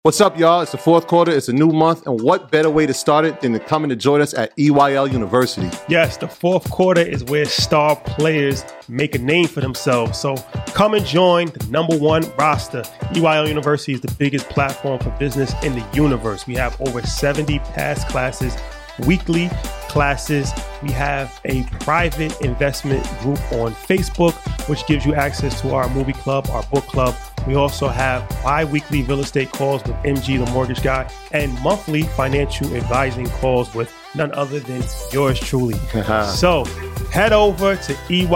What's up, y'all? It's the fourth quarter. It's a new month. And what better way to start it than to come and to join us at EYL University? Yes, the fourth quarter is where star players make a name for themselves. So come and join the number one roster. EYL University is the biggest platform for business in the universe. We have over 70 past classes, weekly classes. We have a private investment group on Facebook, which gives you access to our movie club, our book club. We also have bi-weekly real estate calls with MG, the mortgage guy, and monthly financial advising calls with none other than yours truly. So head over to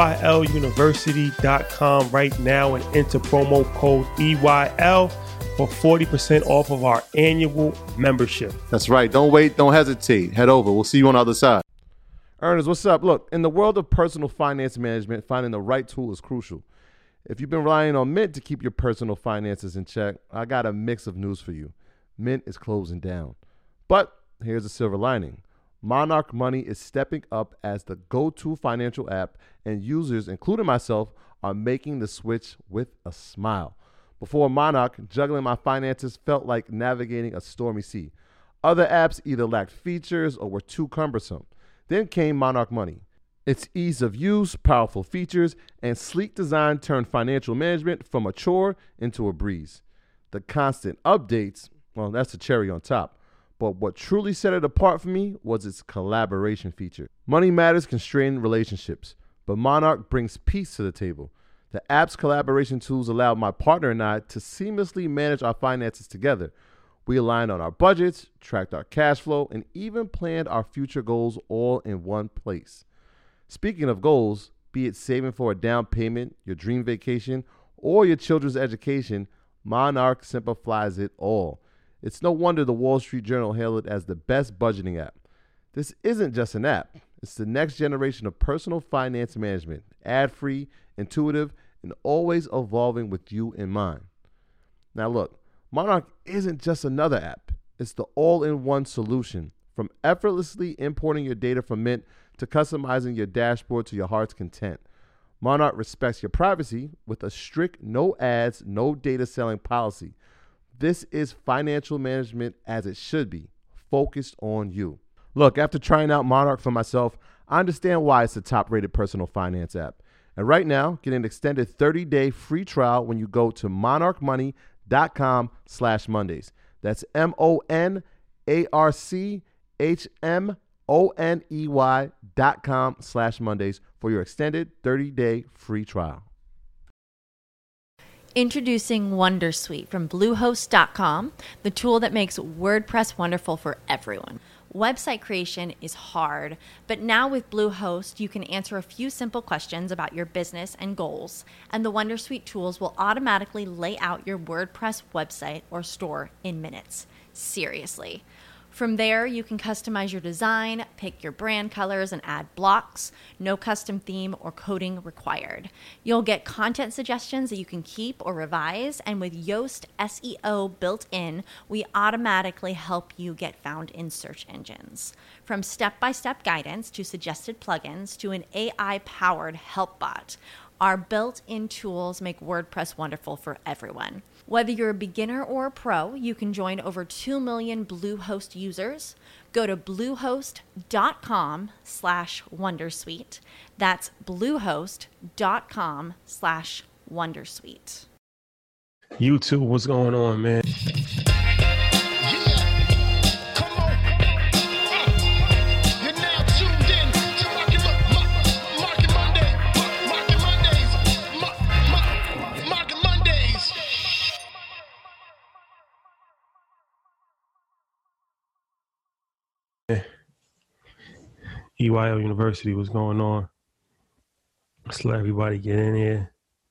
EYLUniversity.com right now and enter promo code EYL for 40% off of our annual membership. That's right. Don't wait. Don't hesitate. Head over. We'll see you on the other side. Earners, what's up? Look, in the world of personal finance management, finding the right tool is crucial. If you've been relying on Mint to keep your personal finances in check, I got a mix of news for you. Mint is closing down. But here's a silver lining. Monarch Money is stepping up as the go-to financial app, and users, including myself, are making the switch with a smile. Before Monarch, juggling my finances felt like navigating a stormy sea. Other apps either lacked features or were too cumbersome. Then came Monarch Money. Its ease of use, powerful features, and sleek design turned financial management from a chore into a breeze. The constant updates, well, that's the cherry on top. But what truly set it apart for me was its collaboration feature. Money matters can strain relationships, but Monarch brings peace to the table. The app's collaboration tools allowed my partner and I to seamlessly manage our finances together. We aligned on our budgets, tracked our cash flow, and even planned our future goals all in one place. Speaking of goals, be it saving for a down payment, your dream vacation, or your children's education, Monarch simplifies it all. It's no wonder the Wall Street Journal hailed it as the best budgeting app. This isn't just an app. It's the next generation of personal finance management, ad-free, intuitive, and always evolving with you in mind. Now look, Monarch isn't just another app. It's the all-in-one solution. From effortlessly importing your data from Mint to customizing your dashboard to your heart's content. Monarch respects your privacy with a strict no ads, no data selling policy. This is financial management as it should be, focused on you. Look, after trying out Monarch for myself, I understand why it's the top-rated personal finance app. And right now, get an extended 30-day free trial when you go to monarchmoney.com/Mondays. That's monarchmoney.com/Mondays for your extended 30-day free trial. Introducing Wondersuite from Bluehost.com, the tool that makes WordPress wonderful for everyone. Website creation is hard, but now with Bluehost, you can answer a few simple questions about your business and goals, and the Wondersuite tools will automatically lay out your WordPress website or store in minutes. Seriously. From there, you can customize your design, pick your brand colors, and add blocks. No custom theme or coding required. You'll get content suggestions that you can keep or revise, and with Yoast SEO built in, we automatically help you get found in search engines. From step-by-step guidance to suggested plugins to an AI-powered help bot, our built-in tools make WordPress wonderful for everyone. Whether you're a beginner or a pro, you can join over 2 million Bluehost users. Go to bluehost.com/Wondersuite. That's bluehost.com/Wondersuite. YouTube, what's going on, man? EYL University, what's going on? Let's let everybody get in here.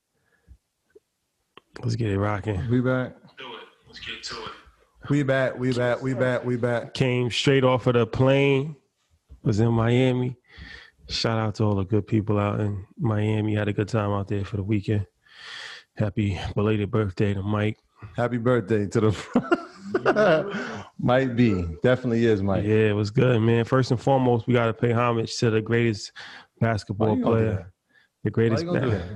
Let's get it rocking. We back. Do it. Let's get to it. We back. Came straight off of the plane. Was in Miami. Shout out to all the good people out in Miami. Had a good time out there for the weekend. Happy belated birthday to Mike. Happy birthday to the Might be. Definitely is, Mike. Yeah, it was good, man. First and foremost, we got to pay homage to the greatest basketball player. The greatest.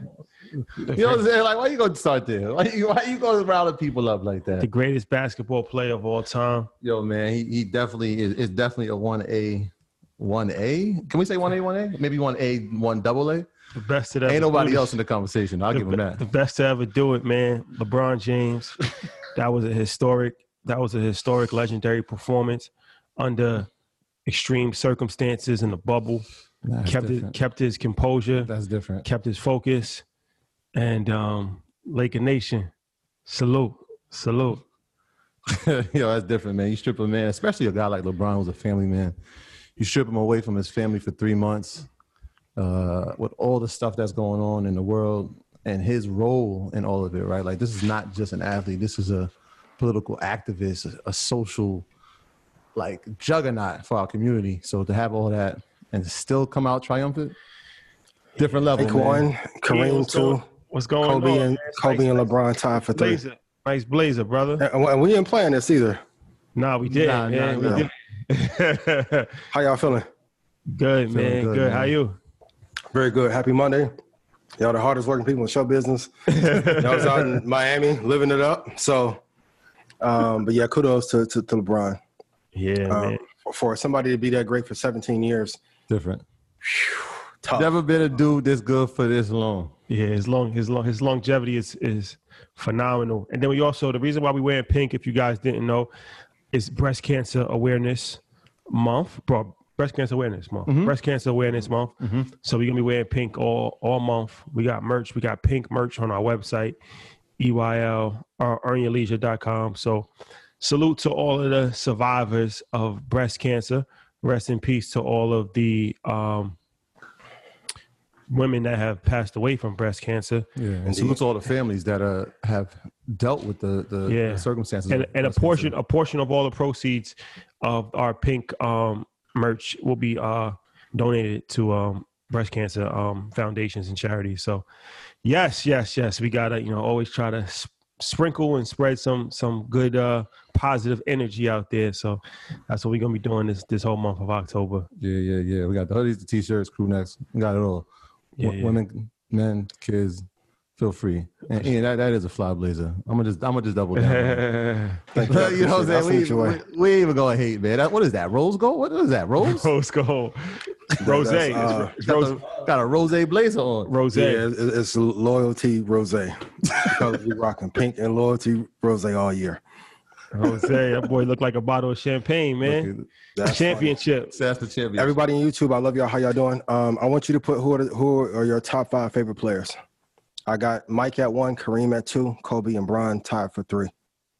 You know what I'm saying? Like, why you gonna start there? Why you gonna round the people up like that? The greatest basketball player of all time. Yo, man, he definitely is definitely a 1A. 1A? Can we say 1A, 1A? Maybe 1A, 1AA? The best to ever Ain't nobody do it. else in the conversation. I'll give him that. The best to ever do it, man. LeBron James. That was a historic, legendary performance under extreme circumstances in the bubble. Kept his composure. That's different. Kept his focus. And Laker Nation, salute. Yo, that's different, man. You strip a man, especially a guy like LeBron who's a family man. You strip him away from his family for 3 months. With all the stuff that's going on in the world and his role in all of it, right? Like, this is not just an athlete. This is a political activist, a social, like, juggernaut for our community. So to have all that and still come out triumphant, different level, Take man. one, Kareem two, What's going on? Kobe and LeBron tied for 3. Nice blazer, brother. And we didn't plan this either. Nah, we didn't. Nah. We did. How y'all feeling? Good, man. Good. man. How you? Very good. Happy Monday. Y'all the hardest working people in show business. Y'all was out in Miami living it up. So, but yeah, kudos to LeBron. Yeah, man. For somebody to be that great for 17 years. Different. Tough. Never been a dude this good for this long. Yeah, his longevity is phenomenal. And then the reason why we wearing pink, if you guys didn't know, is Breast Cancer Awareness Month. Breast Cancer Awareness Month. Mm-hmm. Breast Cancer Awareness Month. Mm-hmm. So we're gonna be wearing pink all month. We got merch. We got pink merch on our website, earnyourleisure.com. So salute to all of the survivors of breast cancer. Rest in peace to all of the women that have passed away from breast cancer. Yeah, and salute to all the families that have dealt with the circumstances. And a portion of all the proceeds of our pink merch will be donated to breast cancer foundations and charities. So yes, we gotta always try to sprinkle and spread some good positive energy out there. So that's what we're gonna be doing this whole month of October. Yeah. We got the hoodies, the t-shirts, crew necks. We got it all. Women, men, kids, feel free. And Ian, that is a fly blazer. I'm gonna just double down. Thank you. You know what I'm saying? We ain't even gonna hate, man. What is that? Rose gold? What is that? Rose? Rose gold. Rose. It's rose. Got a rose blazer on. Rose. Yeah, it's loyalty rose. Because we rocking pink and loyalty rose all year. Rose, that boy looked like a bottle of champagne, man. That's championship. That's the championship. Everybody on YouTube, I love y'all. How y'all doing? I want you to put who are your top 5 favorite players. I got Mike at 1, Kareem at 2, Kobe and Bron tied for 3.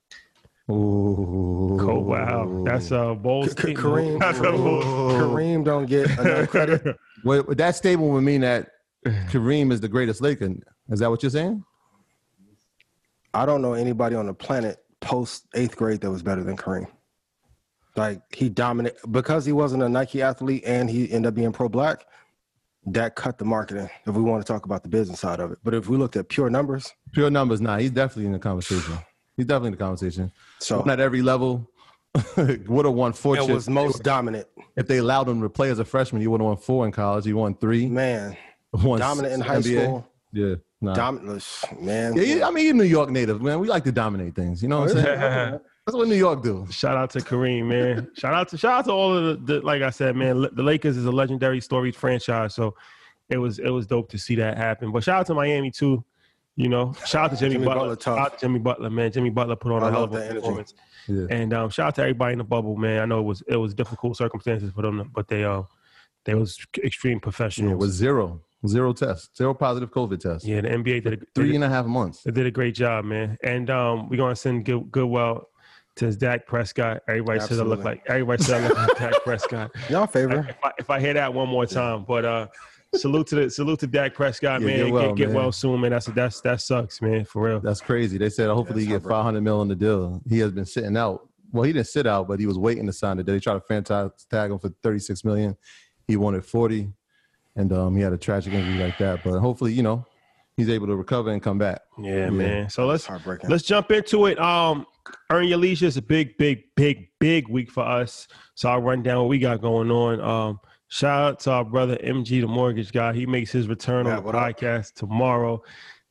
Ooh. Oh, wow. That's a bold statement. Kareem don't get enough credit. Well, that statement would mean that Kareem is the greatest Laker. Is that what you're saying? I don't know anybody on the planet post 8th grade that was better than Kareem. Like, he dominated because he wasn't a Nike athlete and he ended up being pro-black. That cut the marketing if we want to talk about the business side of it. But if we looked at pure numbers, he's definitely in the conversation. So not every level would have won 4 chips. It was most dominant. If they allowed him to play as a freshman, he would have won 4 in college. He won 3. Man, won dominant in high school. Yeah. Nah. Dominant, man. Yeah, I mean, you're New York native, man. We like to dominate things. You know what I'm saying? That's what New York do. Shout out to Kareem, man. Shout out to all of the like I said, man. The Lakers is a legendary storied franchise, so it was dope to see that happen. But shout out to Miami too. Shout out to Jimmy Butler. Shout out to Jimmy Butler, man. Jimmy Butler put on a hell of a performance. Yeah. And shout out to everybody in the bubble, man. I know it was difficult circumstances for them, but they was extreme professionals. Yeah, it was zero tests, 0 positive COVID tests. Yeah, the NBA did 3.5 months. They did a great job, man. And we're gonna send Goodwill to Dak Prescott. Everybody said I look like Dak Prescott. Y'all favor. If I hear that one more time, but salute to Dak Prescott, man. Get well soon, man. That sucks, man. For real. That's crazy. They said hopefully he get $500 million on the deal. He has been sitting out. Well, he didn't sit out, but he was waiting to sign the deal. They tried to franchise tag him for $36 million. He wanted $40, and he had a tragic injury like that. But hopefully, he's able to recover and come back. Yeah, man. So let's jump into it. Earn Your Leisure is a big week for us. So I'll run down what we got going on. Shout out to our brother MG, the mortgage guy. He makes his return on the podcast tomorrow.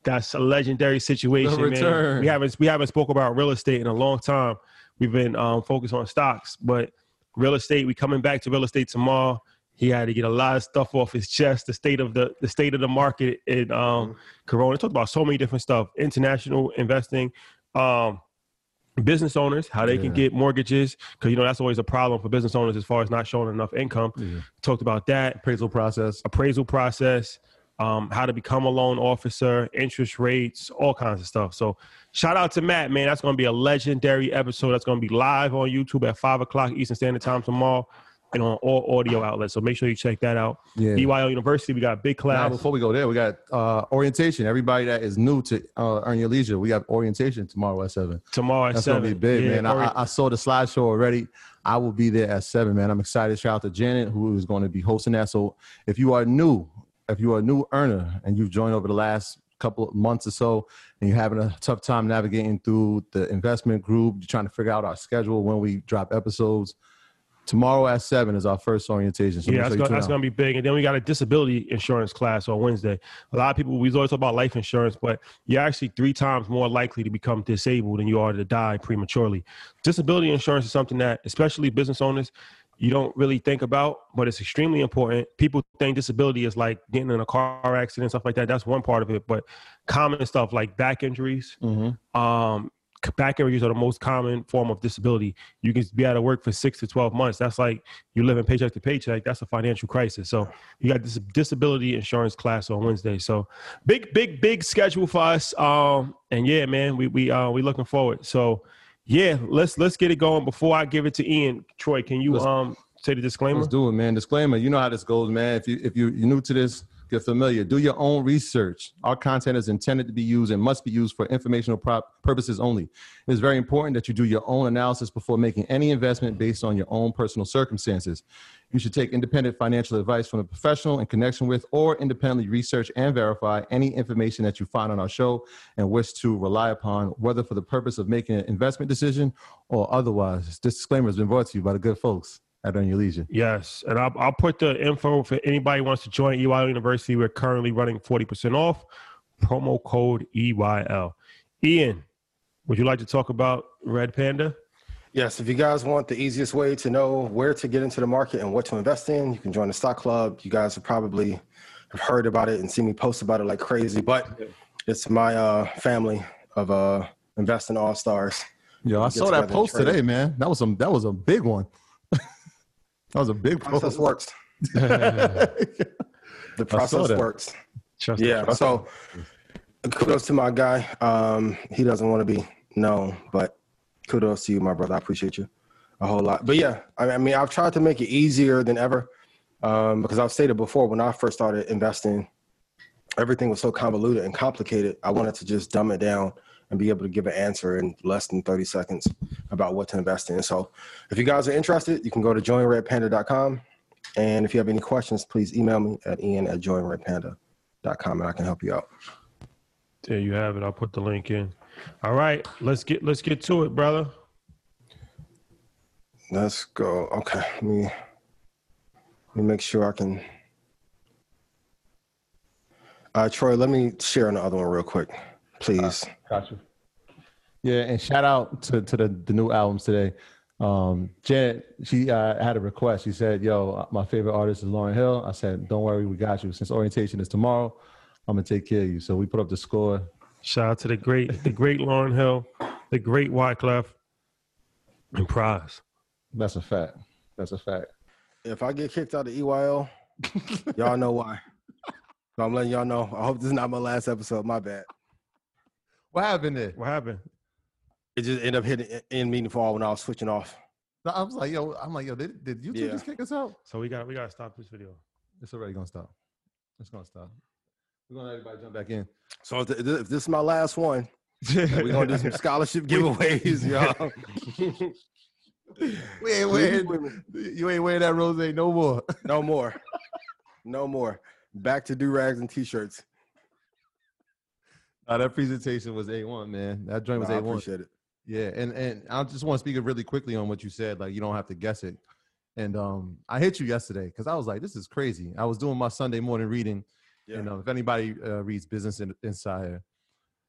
That's a legendary situation, The man. return. We haven't spoke about real estate in a long time. We've been focused on stocks, but real estate, we coming back to real estate tomorrow. He had to get a lot of stuff off his chest, the state of the market in Corona. Talked about so many different stuff, international investing, business owners, how they can get mortgages, because that's always a problem for business owners as far as not showing enough income. Talked about that. Appraisal process, how to become a loan officer, interest rates, all kinds of stuff. So shout out to Matt, man. That's going to be a legendary episode. That's going to be live on YouTube at 5 o'clock Eastern Standard Time tomorrow and on all audio outlets. So make sure you check that out. EYL University, we got a big class. Now, before we go there, we got orientation. Everybody that is new to Earn Your Leisure, we have orientation tomorrow at 7. That's 7. That's going to be big, man. I saw the slideshow already. I will be there at 7, man. I'm excited. Shout out to Janet, who is going to be hosting that. So if you are a new earner and you've joined over the last couple of months or so and you're having a tough time navigating through the investment group, you're trying to figure out our schedule when we drop episodes, tomorrow at 7 is our first orientation. So that's going to be big. And then we got a disability insurance class on Wednesday. A lot of people, we always talk about life insurance, but you're actually 3 times more likely to become disabled than you are to die prematurely. Disability insurance is something that, especially business owners, you don't really think about, but it's extremely important. People think disability is like getting in a car accident, stuff like that. That's one part of it, but common stuff like back injuries, back injuries are the most common form of disability. You can be out of work for 6 to 12 months. That's like you living paycheck to paycheck. That's a financial crisis. So you got this disability insurance class on Wednesday. So big schedule for us. And yeah, man, we looking forward. So yeah, let's get it going. Before I give it to Ian, Troy, can you say the disclaimer? Let's do it, man. Disclaimer. You know how this goes, man. If you're new to this, get familiar. Do your own research. Our content is intended to be used and must be used for informational purposes only. It is very important that you do your own analysis before making any investment based on your own personal circumstances. You should take independent financial advice from a professional in connection with or independently research and verify any information that you find on our show and wish to rely upon, whether for the purpose of making an investment decision or otherwise. This disclaimer has been brought to you by the good folks at Earn Your Leisure. Yes, and I'll put the info for anybody who wants to join EYL University. We're currently running 40% off. Promo code EYL. Ian, would you like to talk about Red Panda? Yes, if you guys want the easiest way to know where to get into the market and what to invest in, you can join the stock club. You guys have probably heard about it and seen me post about it like crazy, but it's my family of investing all-stars. Yo, I saw that post today, man. That was a big one. That was a big process post. Works. The process works. So kudos to my guy. He doesn't want to be known, but kudos to you, my brother. I appreciate you a whole lot. But yeah, I mean, I've tried to make it easier than ever because I've stated before, when I first started investing, everything was so convoluted and complicated. I wanted to just dumb it down and be able to give an answer in less than 30 seconds about what to invest in. So if you guys are interested, you can go to joinredpanda.com. And if you have any questions, please email me at ian@joinredpanda.com and I can help you out. There you have it. I'll put the link in. All right, let's get to it, brother. Let's go. Okay, let me make sure I can. Troy, let me share on the other one real quick, please. Gotcha. Yeah, and shout out to the new albums today. Janet, she had a request. She said, yo, my favorite artist is Lauryn Hill. I said, don't worry, we got you. Since orientation is tomorrow, I'm going to take care of you. So we put up the score. Shout out to the great Lauryn Hill, the great Wyclef, and Prize. That's a fact. If I get kicked out of EYL, y'all know why. So I'm letting y'all know. I hope this is not my last episode. My bad. What happened there? What happened? It just ended up hitting in meaningful when I was switching off. I was like, yo, did YouTube just kick us out? So we got to stop this video. It's already gonna stop. It's gonna stop. We're gonna let everybody jump back in. So if this is my last one, we're gonna do some scholarship giveaways, y'all. You ain't wearing that rose no more. No more. Back to do-rags and t-shirts. That presentation was A1, man. That joint was A1. I appreciate it. Yeah, and I just want to speak really quickly on what you said. Like, you don't have to guess it. And I hit you yesterday because I was like, this is crazy. I was doing my Sunday morning reading. Yeah. If anybody reads Business Insider,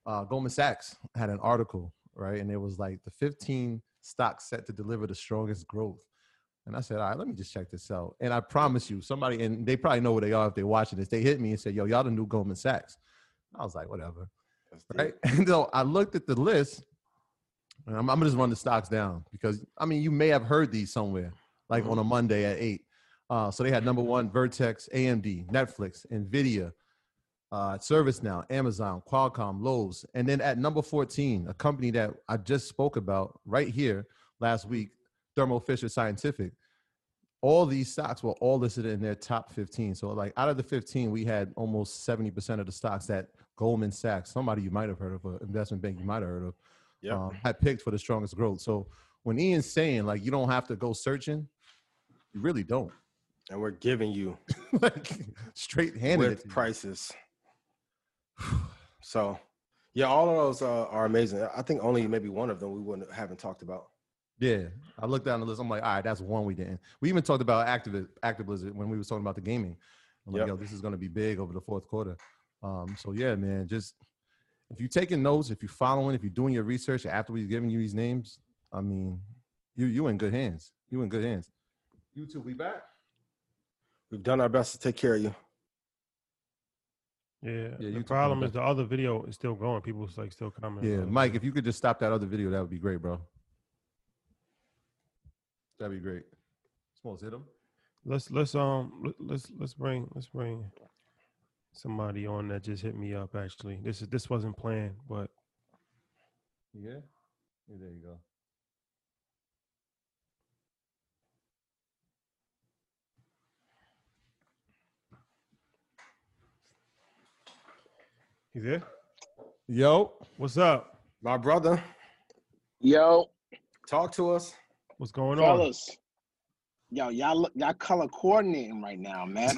Goldman Sachs had an article, right? And it was like the 15 stocks set to deliver the strongest growth. And I said, all right, let me just check this out. And I promise you, somebody, and they probably know where they are if they're watching this, they hit me and said, yo, y'all the new Goldman Sachs. I was like, whatever. Right? And so I looked at the list, and I'm going to just run the stocks down because, I mean, you may have heard these somewhere, like on a Monday at 8. So they had number 1, Vertex, AMD, Netflix, NVIDIA, ServiceNow, Amazon, Qualcomm, Lowe's. And then at number 14, a company that I just spoke about right here last week, Thermo Fisher Scientific. All these stocks were all listed in their top 15. So like out of the 15, we had almost 70% of the stocks that Goldman Sachs, somebody you might have heard of, an investment bank you might have heard of, had picked for the strongest growth. So when Ian's saying like you don't have to go searching, you really don't. And we're giving you like straight handed with prices. So yeah, all of those are amazing. I think only maybe one of them we haven't talked about. Yeah, I looked down the list. I'm like, all right, that's one we didn't. We even talked about Activision when we was talking about the gaming. I'm like, yo, this is going to be big over the fourth quarter. So yeah, man, just if you're taking notes, if you're following, if you're doing your research after we've given you these names, I mean, you in good hands. You in good hands. You two, we back. We've done our best to take care of you. Yeah. The problem is the other video is still going. People's like still commenting. Yeah, Mike, if you could just stop that other video, that would be great, bro. That'd be great. Smalls, hit him. Let's bring somebody on that just hit me up. Actually, this wasn't planned, but yeah, there you go. You there? Yo, what's up, my brother? Yo, talk to us. What's going fellas? Yo, y'all color coordinating right now, man.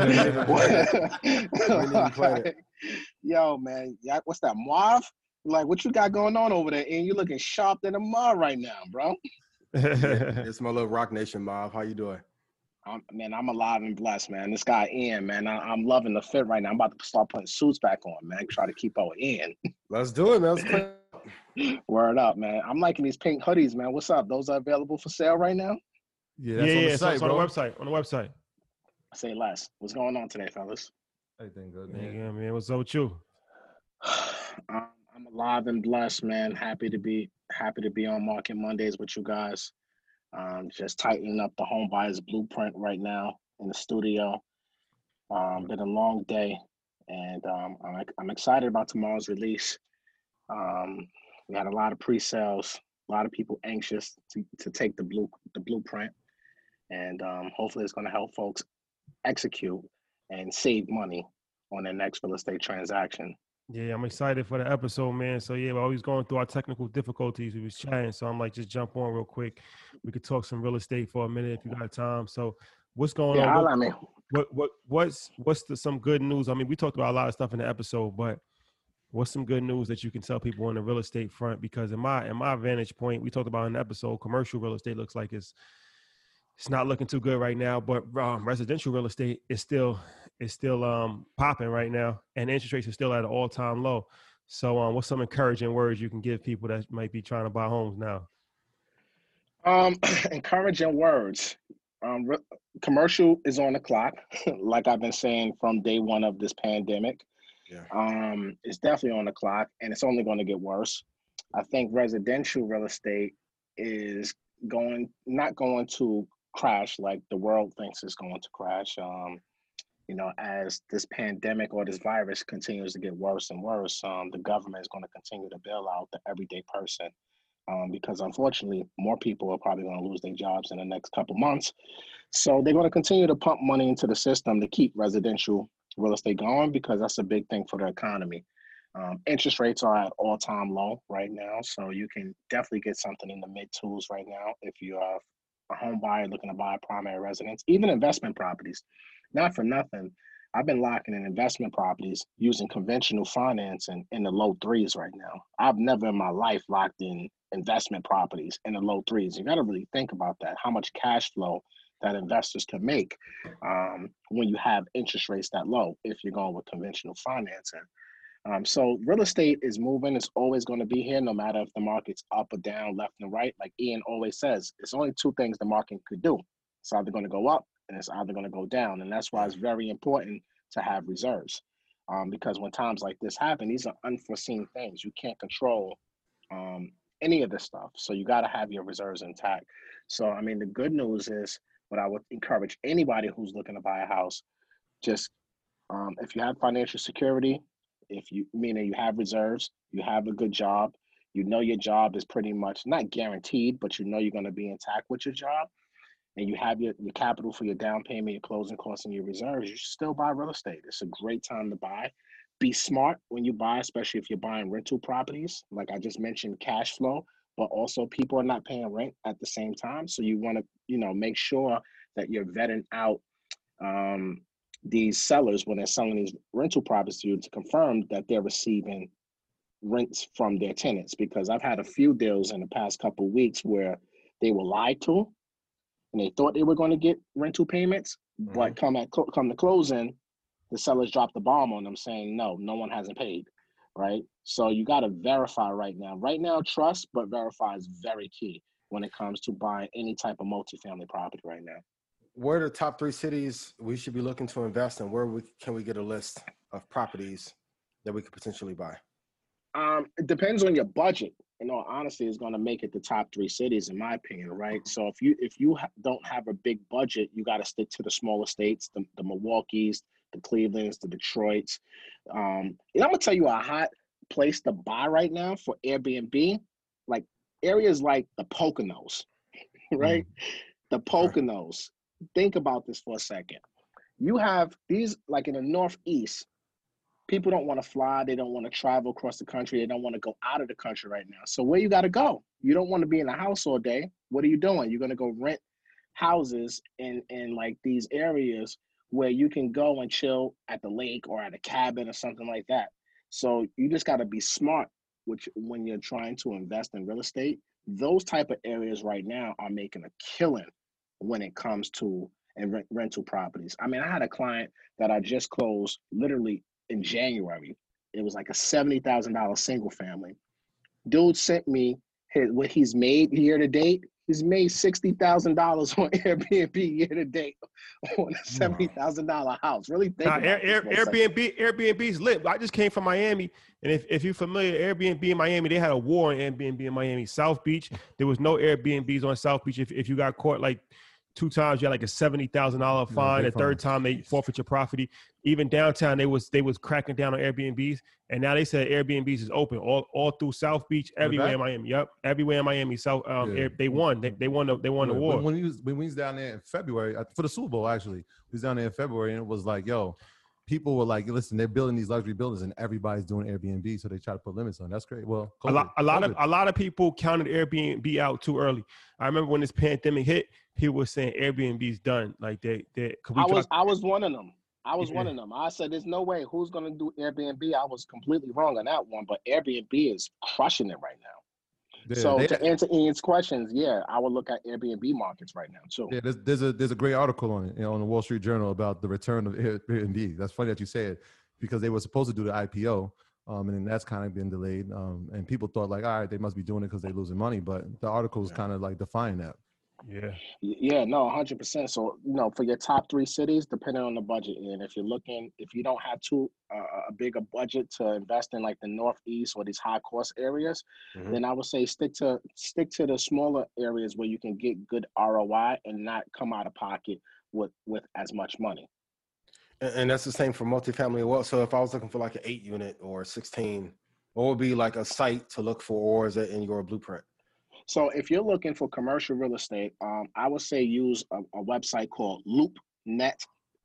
Yo, man, what's that, Marv? Like, what you got going on over there? And you looking sharp than a Marv right now, bro. It's my little Rock Nation, Marv. How you doing? I'm alive and blessed, man. This guy Ian, man, I'm loving the fit right now. I'm about to start putting suits back on, man. Try to keep up with Ian. Let's do it, man. Word up, man. I'm liking these pink hoodies, man. What's up? Those are available for sale right now? Yeah, that's on the site, bro. On the website. Say less. What's going on today, fellas? Everything good, man. Yeah, man. What's up with you? I'm alive and blessed, man. Happy to be on Market Mondays with you guys. Just tightening up the home buyers blueprint right now in the studio. Been a long day, and I'm excited about tomorrow's release. We had a lot of pre-sales, a lot of people anxious to take the blueprint, and hopefully it's going to help folks execute and save money on their next real estate transaction. Yeah, I'm excited for the episode, man. So yeah, we're always going through our technical difficulties. We was chatting, so I'm like, just jump on real quick. We could talk some real estate for a minute if you got time. So what's going on? What's some good news? I mean, we talked about a lot of stuff in the episode, but what's some good news that you can tell people on the real estate front? Because in my vantage point, we talked about in the episode, commercial real estate looks like it's not looking too good right now, but residential real estate is still popping right now, and interest rates are still at an all-time low. So what's some encouraging words you can give people that might be trying to buy homes now? Encouraging words. Commercial is on the clock, like I've been saying from day one of this pandemic. Yeah. It's definitely on the clock, and it's only going to get worse. I think residential real estate is not going to crash like the world thinks it's going to crash. As this pandemic or this virus continues to get worse and worse, the government is going to continue to bail out the everyday person, because unfortunately, more people are probably going to lose their jobs in the next couple months. So they're going to continue to pump money into the system to keep residential real estate going, because that's a big thing for the economy. Interest rates are at all-time low right now, so you can definitely get something in the mid-twos right now if you are a home buyer looking to buy a primary residence. Even investment properties. Not for nothing, I've been locking in investment properties using conventional financing in the low threes right now. I've never in my life locked in investment properties in the low threes. You got to really think about that, how much cash flow that investors can make when you have interest rates that low if you're going with conventional financing. So real estate is moving. It's always going to be here, no matter if the market's up or down, left and right. Like Ian always says, it's only two things the market could do. It's either going to go up and it's either going to go down. And that's why it's very important to have reserves. Because when times like this happen, these are unforeseen things. You can't control any of this stuff. So you got to have your reserves intact. So, I mean, the good news is what I would encourage anybody who's looking to buy a house, just if you have financial security, if you meaning you have reserves, you have a good job, you know your job is pretty much not guaranteed, but you know you're going to be intact with your job, and you have your capital for your down payment, your closing costs, and your reserves, you should still buy real estate. It's a great time to buy. Be smart when you buy, especially if you're buying rental properties. Like I just mentioned, cash flow, but also people are not paying rent at the same time. So you want to, make sure that you're vetting out these sellers when they're selling these rental properties to you to confirm that they're receiving rents from their tenants. Because I've had a few deals in the past couple of weeks where they were lied to and they thought they were going to get rental payments, but come to closing, the sellers dropped the bomb on them saying, no one hasn't paid, right? So you got to verify right now. Right now, trust, but verify is very key when it comes to buying any type of multifamily property right now. Where are the top 3 cities we should be looking to invest in? Where can we get a list of properties that we could potentially buy? It depends on your budget. In all honesty, is going to make it the top 3 cities, in my opinion, right? So if you don't have a big budget, you got to stick to the smaller states, the Milwaukees, the Clevelands, the Detroits. And I'm gonna tell you a hot place to buy right now for Airbnb, like areas like the Poconos, right? The Poconos. Think about this for a second. You have these, like in the Northeast, people don't want to fly. They don't want to travel across the country. They don't want to go out of the country right now. So where you got to go? You don't want to be in a house all day. What are you doing? You're going to go rent houses in like these areas where you can go and chill at the lake or at a cabin or something like that. So you just got to be smart when you're trying to invest in real estate. Those type of areas right now are making a killing when it comes to rental properties. I mean, I had a client that I just closed literally in January. It was like a $70,000 single family. Dude sent me what he's made year to date. He's made $60,000 on Airbnb year to date on a $70,000 house. Really think about Airbnb's lit. I just came from Miami, and if you're familiar, Airbnb in Miami, they had a war on Airbnb in Miami. South Beach, there was no Airbnbs on South Beach. If you got caught like 2 times, you had like a $70,000 fine. The third time, they forfeit your property. Even downtown, they was cracking down on Airbnbs, and now they said Airbnbs is open all through South Beach, everywhere in Miami. Yep, everywhere in Miami. South, they won. They won the war. When we was down there in February for the Super Bowl, actually, we was down there in February, and it was like, yo, people were like, listen, they're building these luxury buildings, and everybody's doing Airbnb, so they try to put limits on. That's great. Well, a lot of people counted Airbnb out too early. I remember when this pandemic hit, people were saying Airbnb's done. Like I was one of them. One of them. I said, there's no way. Who's going to do Airbnb? I was completely wrong on that one, but Airbnb is crushing it right now. Yeah, so to answer Ian's questions, I would look at Airbnb markets right now too. Yeah, there's a great article on it, on the Wall Street Journal about the return of Airbnb. That's funny that you say it, because they were supposed to do the IPO, and then that's kind of been delayed. And people thought like, all right, they must be doing it because they're losing money, but the article is kind of like defying that. Yeah, no, 100%. So, for your top 3 cities, depending on the budget, and if you don't have a bigger budget to invest in like the Northeast or these high cost areas, then I would say stick to the smaller areas where you can get good ROI and not come out of pocket with as much money. And that's the same for multifamily as well. So if I was looking for like an 8 unit or 16, what would be like a site to look for, or is it in your blueprint? So if you're looking for commercial real estate, I would say use a website called LoopNet.com,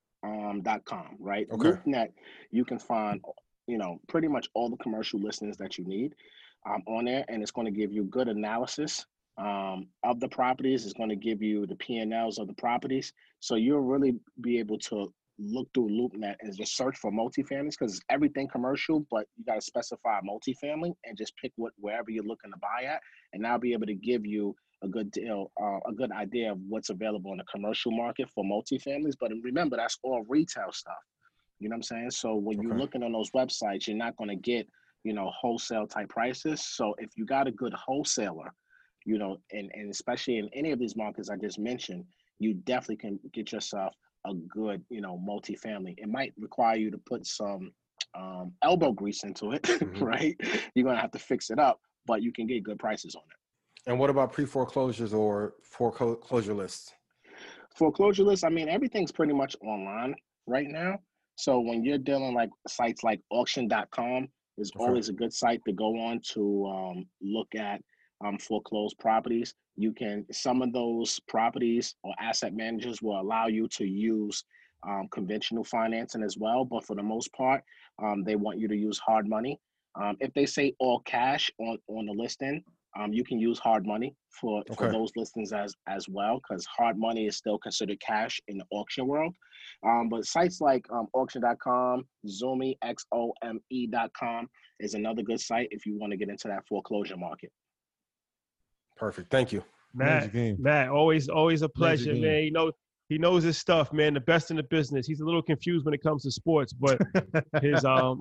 right? Okay. LoopNet, you can find, pretty much all the commercial listings that you need on there, and it's going to give you good analysis of the properties. It's going to give you the P&Ls of the properties. So you'll really be able to look through LoopNet and just search for multifamilies, because it's everything commercial, but you got to specify multifamily and just pick wherever you're looking to buy at, and I'll be able to give you a good deal, a good idea of what's available in the commercial market for multifamilies. But remember, that's all retail stuff. You know what I'm saying? So when you're Okay. looking on those websites, you're not going to get, wholesale type prices. So if you got a good wholesaler, and especially in any of these markets I just mentioned, you definitely can get yourself a good, multifamily. It might require you to put some elbow grease into it, right? You're going to have to fix it up, but you can get good prices on it. And what about pre-foreclosures or foreclosure lists? Foreclosure lists, I mean, everything's pretty much online right now. So when you're dealing like sites like auction.com is always a good site to go on to look at foreclosed properties. Some of those properties or asset managers will allow you to use conventional financing as well. But for the most part, they want you to use hard money. If they say all cash on the listing, you can use hard money for those listings as well, because hard money is still considered cash in the auction world. But sites like auction.com, Zoomy, XOME.com is another good site if you want to get into that foreclosure market. Perfect. Thank you. Matt, always a pleasure, man. He knows his stuff, man. The best in the business. He's a little confused when it comes to sports, but hold on.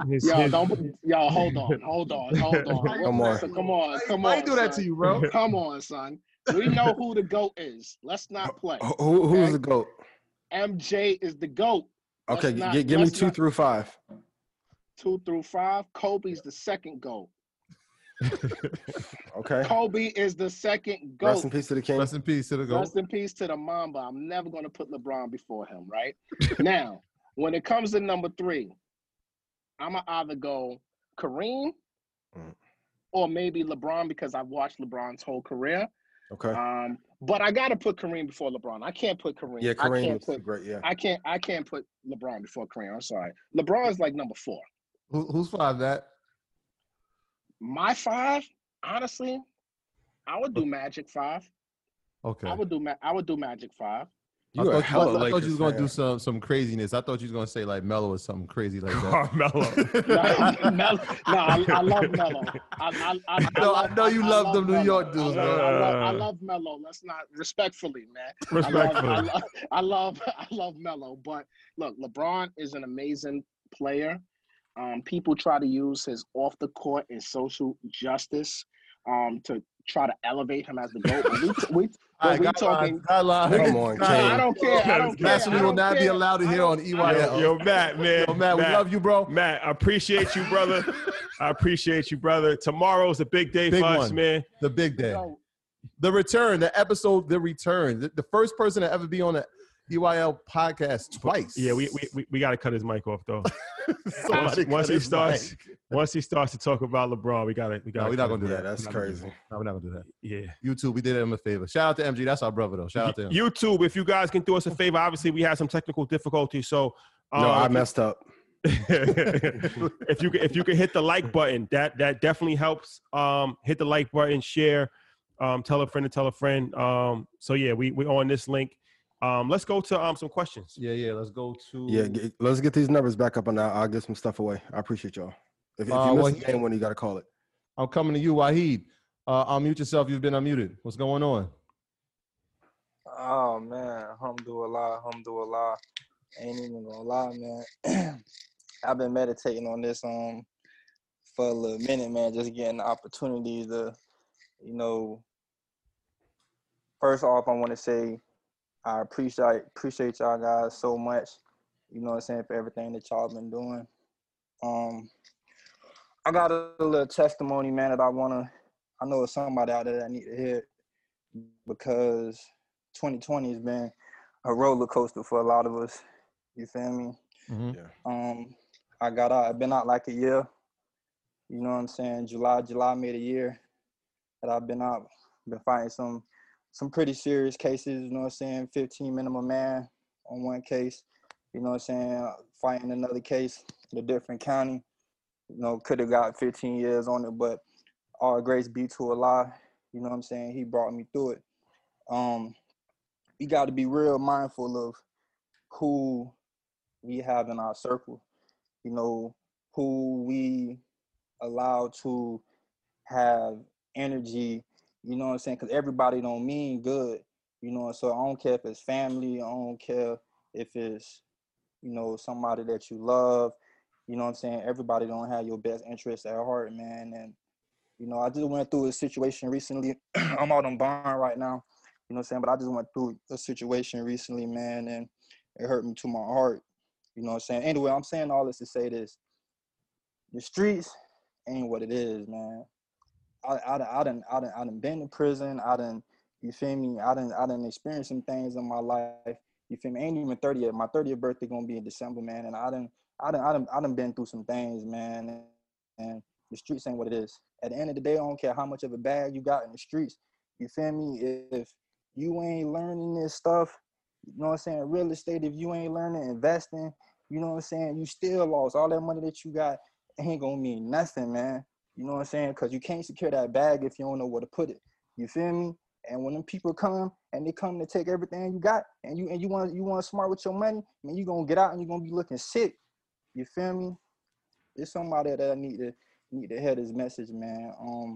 Come on. I do that to you, bro. Come on, son. We know who the GOAT is. Let's not play. Who's the GOAT? MJ is the GOAT. Okay, give me 2 through 5. 2 through 5. Kobe's the second GOAT. Okay. Kobe is the second GOAT. Rest in peace to the king. Rest in peace to the GOAT. Rest in peace to the Mamba. I'm never going to put LeBron before him, right? Now, when it comes to number 3, I'm going to either go Kareem or maybe LeBron, because I've watched LeBron's whole career. Okay. But I got to put Kareem before LeBron. I can't put Kareem. Yeah, Kareem is great, yeah. I can't put LeBron before Kareem. I'm sorry. LeBron's like number 4. Who's 5, that? My 5, honestly, I would do Magic 5. Okay. I would do Magic 5. I thought you was gonna do some craziness. I thought you was gonna say like Melo or something crazy like that. Melo. I love Melo. I know you love them New York dudes, bro. I love Melo. Let's not respectfully, man. Respectfully. I love Melo. But look, LeBron is an amazing player. People try to use his off the court and social justice to try to elevate him as the GOAT. I don't care. Nationally will not be allowed to hear on EYL. Yo, Matt, man. Matt, we love you, bro. Matt, I appreciate you, brother. Tomorrow's a big day for us, man. The big day. The return, the episode, the return. The first person to ever be on the EYL podcast twice. Yeah, we got to cut his mic off, though. Once he starts to talk about LeBron, we got to. No, we're not gonna do that. That's crazy. No, we're not gonna do that. Yeah. YouTube, we did him a favor. Shout out to MG. That's our brother, though. Shout out to him. YouTube, if you guys can do us a favor, obviously we had some technical difficulties, so. No, I messed up. if you can hit the like button, that definitely helps. Hit the like button, share, tell a friend to tell a friend. So yeah, we're on this link. Let's go to some questions. Yeah. Let's go to. Yeah, let's get these numbers back up, and I'll get some stuff away. I appreciate y'all. If you miss the game, when you got to call it. I'm coming to you, Wahid. Unmute yourself. You've been unmuted. What's going on? Oh man, alhamdulillah. Ain't even gonna lie, man. I've been meditating on this for a little minute, man. Just getting the opportunity to, first off, I want to say I appreciate y'all guys so much. You know what I'm saying, for everything that y'all been doing. I got a little testimony, man, that I know it's somebody out there that need to hear, because 2020 has been a roller coaster for a lot of us. You feel me? Mm-hmm. Yeah. I've been out like a year. You know what I'm saying? July made a year that I've been out. Been fighting some pretty serious cases, you know what I'm saying? 15 minimum man on one case, you know what I'm saying? Fighting another case in a different county. Could have got 15 years on it, but all grace be to Allah, you know what I'm saying? He brought me through it. We got to be real mindful of who we have in our circle, who we allow to have energy, you know what I'm saying? Because everybody don't mean good, so I don't care if it's family, I don't care if it's, you know, somebody that you love. You know what I'm saying? Everybody don't have your best interest at heart, man. And, you know, I just went through a situation recently. I'm out on bond right now, you know what I'm saying? But I just went through a situation recently, man, and it hurt me to my heart. You know what I'm saying? Anyway, I'm saying all this to say this. The streets ain't what it is, man. I done been to prison. You feel me? I done experienced some things in my life. You feel me? Ain't even 30 yet. My 30th birthday gonna be in December, man. And I done been through some things, man. And the streets ain't what it is. At the end of the day, I don't care how much of a bag you got in the streets. You feel me? If you ain't learning this stuff, you know what I'm saying? Real estate, if you ain't learning investing, you know what I'm saying? You still lost. All that money that you got ain't gonna mean nothing, man. You know what I'm saying? Because you can't secure that bag if you don't know where to put it. You feel me? And when them people come and they come to take everything you got, and you want smart with your money, man, you gonna get out and you gonna be looking sick. You feel me? It's somebody that I need to hear this message, man.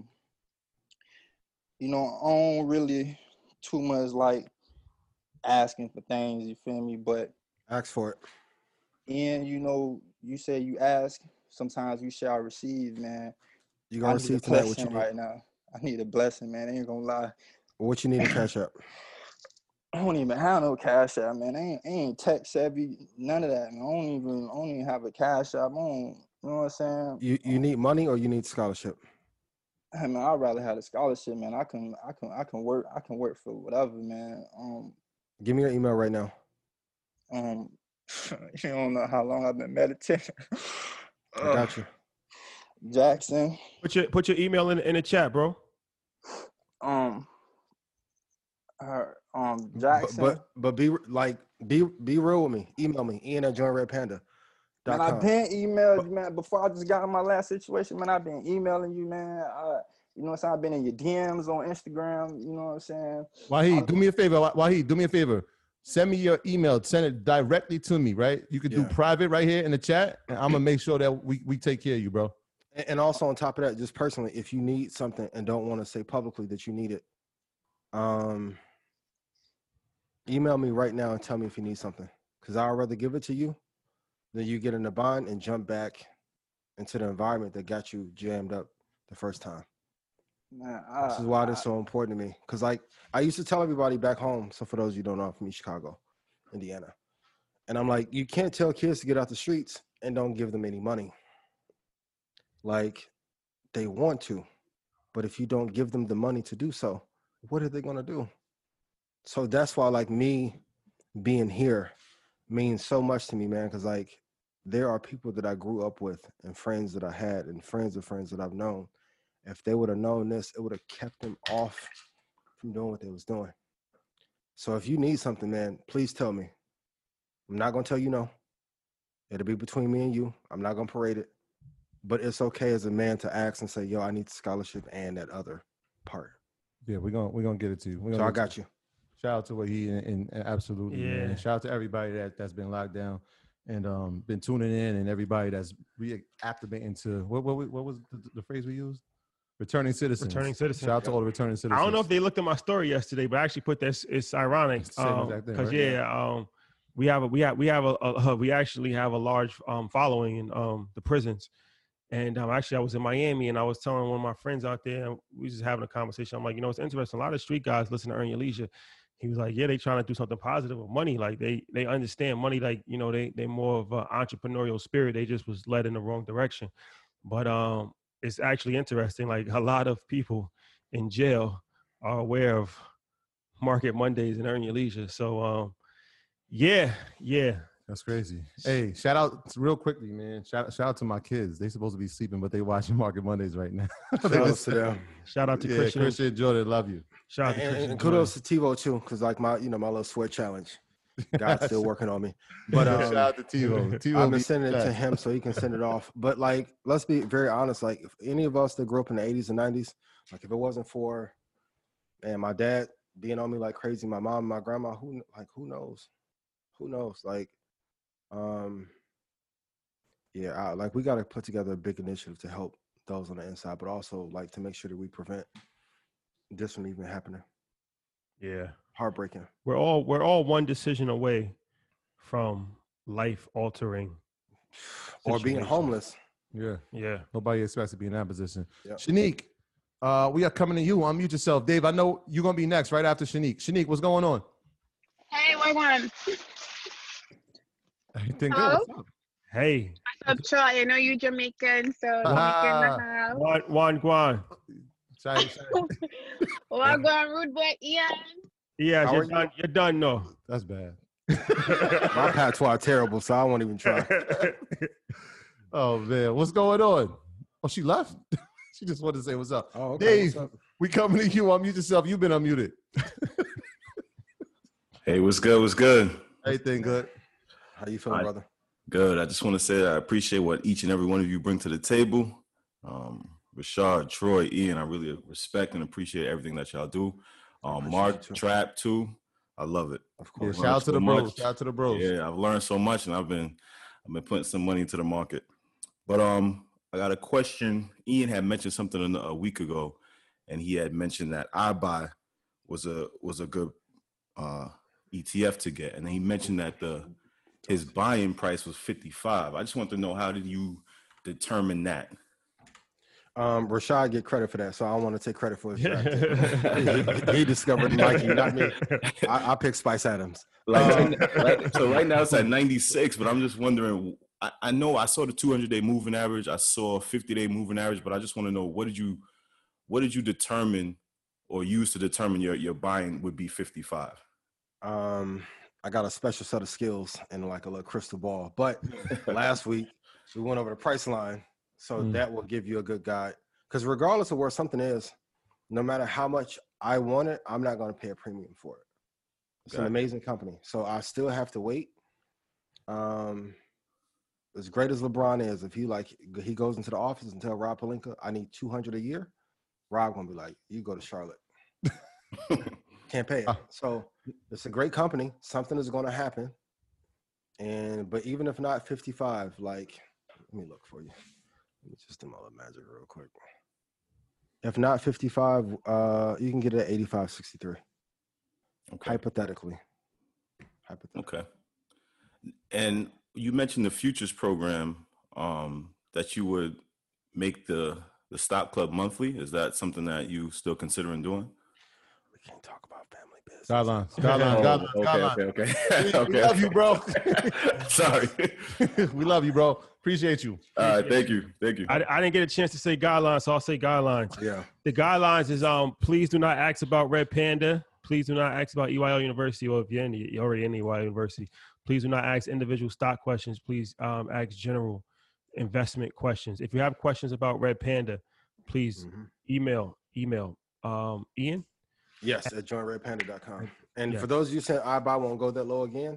You know, I don't really too much like asking for things. You feel me? But Ask for it. and you know, you say you ask, sometimes you shall receive, man. You gonna receive tonight what you need. Right now. I need a blessing, man. I ain't gonna lie. What you need to catch up. I don't even have no cash app, man. I ain't tech savvy, none of that, man. I don't even have a cash app. You know what I'm saying? You need money or you need scholarship? Hey, man, I'd rather have a scholarship, man. I can work for whatever, man. Give me your email right now. You don't know how long I've been meditating. I got you. Jackson. Put your email in the chat, bro. Jackson. But be real with me. Email me, Ian@joinredpanda.com. Man, I've been emailed you, man. Before I just got in my last situation, man, I've been emailing you, man. You know what I'm saying? I've been in your DMs on Instagram. You know what I'm saying? Wahid, do me a favor. Wahid, do me a favor. Send me your email. Send it directly to me, right? You can do private right here in the chat, and I'm going to make sure that we take care of you, bro. And also on top of that, just personally, if you need something and don't want to say publicly that you need it, email me right now and tell me if you need something. Because I'd rather give it to you than you get in a bind and jump back into the environment that got you jammed up the first time. Man, this is why this is so important to me. Because like I used to tell everybody back home, so for those of you who don't know, I'm from East Chicago, Indiana. And I'm like, you can't tell kids to get out the streets and don't give them any money. Like, they want to, but if you don't give them the money to do so, what are they going to do? So that's why, like, me being here means so much to me, man, because, like, there are people that I grew up with and friends that I had and friends of friends that I've known. If they would have known this, it would have kept them off from doing what they was doing. So if you need something, man, please tell me. I'm not going to tell you no. It'll be between me and you. I'm not going to parade it. But it's okay as a man to ask and say, yo, I need the scholarship and that other part. Yeah, we're gonna get it to you. So I got you. Shout out to Wahid and absolutely, Yeah. man. Shout out to everybody that's been locked down and been tuning in, and everybody that's reactivating to what was the phrase we used? Returning citizens. Returning citizens. Shout out to all the returning citizens. I don't know if they looked at my story yesterday, but I actually put this. It's ironic because we actually have a large following in the prisons. And actually, I was in Miami, and I was telling one of my friends out there, and we was just having a conversation. I'm like, you know, it's interesting. A lot of street guys listen to Earn Your Leisure. He was like, yeah, they trying to do something positive with money. Like they understand money. Like, you know, they more of an entrepreneurial spirit. They just was led in the wrong direction. But it's actually interesting. Like a lot of people in jail are aware of Market Mondays and Earn Your Leisure. So yeah. That's crazy. Hey, shout out real quickly, man. Shout out to my kids. They supposed to be sleeping, but they watching Market Mondays right now. Shout out to Christian and Jordan. Love you. Shout out to Christian. And kudos to TiVo too, because like my little sweat challenge. God's still working on me. But shout out to TiVo. I've been sending it to him so he can send it off. But like, let's be very honest. Like, if any of us that grew up in the 80s and 90s, like if it wasn't for my dad being on me like crazy, my mom, my grandma, who knows? Who knows? Like, like we got to put together a big initiative to help those on the inside, but also like to make sure that we prevent this from even happening. Yeah. Heartbreaking. We're all one decision away from life-altering Or being situation. homeless. Yeah. Yeah. Nobody expects to be in that position. Yep. Shanique, we are coming to you. Unmute yourself. Dave, I know you're going to be next right after Shanique. Shanique, what's going on? Hey, what one? Everything good? Hello? What's up? Hey. What's up, Troy? I know you're Jamaican, so Jamaican in the house. Juan. Shy. What going, rude boy Ian? Yeah, How you're are done. You're done, no. That's bad. My patois terrible, so I won't even try. Oh, man. What's going on? Oh, she left? She just wanted to say what's up. Oh, okay. Dave, What's up? we coming to you. Unmute yourself. You've been unmuted. Hey, what's good? What's good? Everything good? How you feeling, brother? Good. I just want to say that I appreciate what each and every one of you bring to the table. Rashad, Troy, Ian, I really respect and appreciate everything that y'all do. Mark, Trap, too. I love it. Of Yeah, course. shout out to the bros. Shout out to the bros. Yeah, I've learned so much, and I've been putting some money into the market. But I got a question. Ian had mentioned something a week ago, and he had mentioned that iBuy was a good ETF to get, and he mentioned that his buy-in price was 55. I just want to know, how did you determine that? Rashad get credit for that, so I don't want to take credit for his draft. he discovered Nike, not me. I picked Spice Adams. So right now it's at 96, but I'm just wondering, I know I saw the 200-day moving average, I saw 50-day moving average, but I just want to know, what did you determine or use to determine your buying would be 55? I got a special set of skills and like a little crystal ball. But last week we went over the price line, so that will give you a good guide. Because regardless of where something is, no matter how much I want it, I'm not going to pay a premium for it. It's an amazing company, so I still have to wait. As great as LeBron is, if he goes into the office and tell Rob Pelinka, I need $200 a year, Rob gonna be like, you go to Charlotte. Can't pay it. So it's a great company. Something is going to happen. But even if not 55, like, let me look for you. Let me just do my little magic real quick. If not 55, you can get it at 85.63. Okay. Hypothetically. Okay. And you mentioned the futures program, that you would make the stock club monthly. Is that something that you still considering doing? We can't talk about family business. Guidelines. Okay. We love you, bro. Sorry. We love you, bro. Appreciate you. All right, thank you. I didn't get a chance to say guidelines, so I'll say guidelines. Yeah. The guidelines is please do not ask about Red Panda. Please do not ask about EYL University, or if you're already in EYL University. Please do not ask individual stock questions. Please ask general investment questions. If you have questions about Red Panda, please email Ian. Yes, at joinredpanda.com. And for those of you saying iBuy won't go that low again,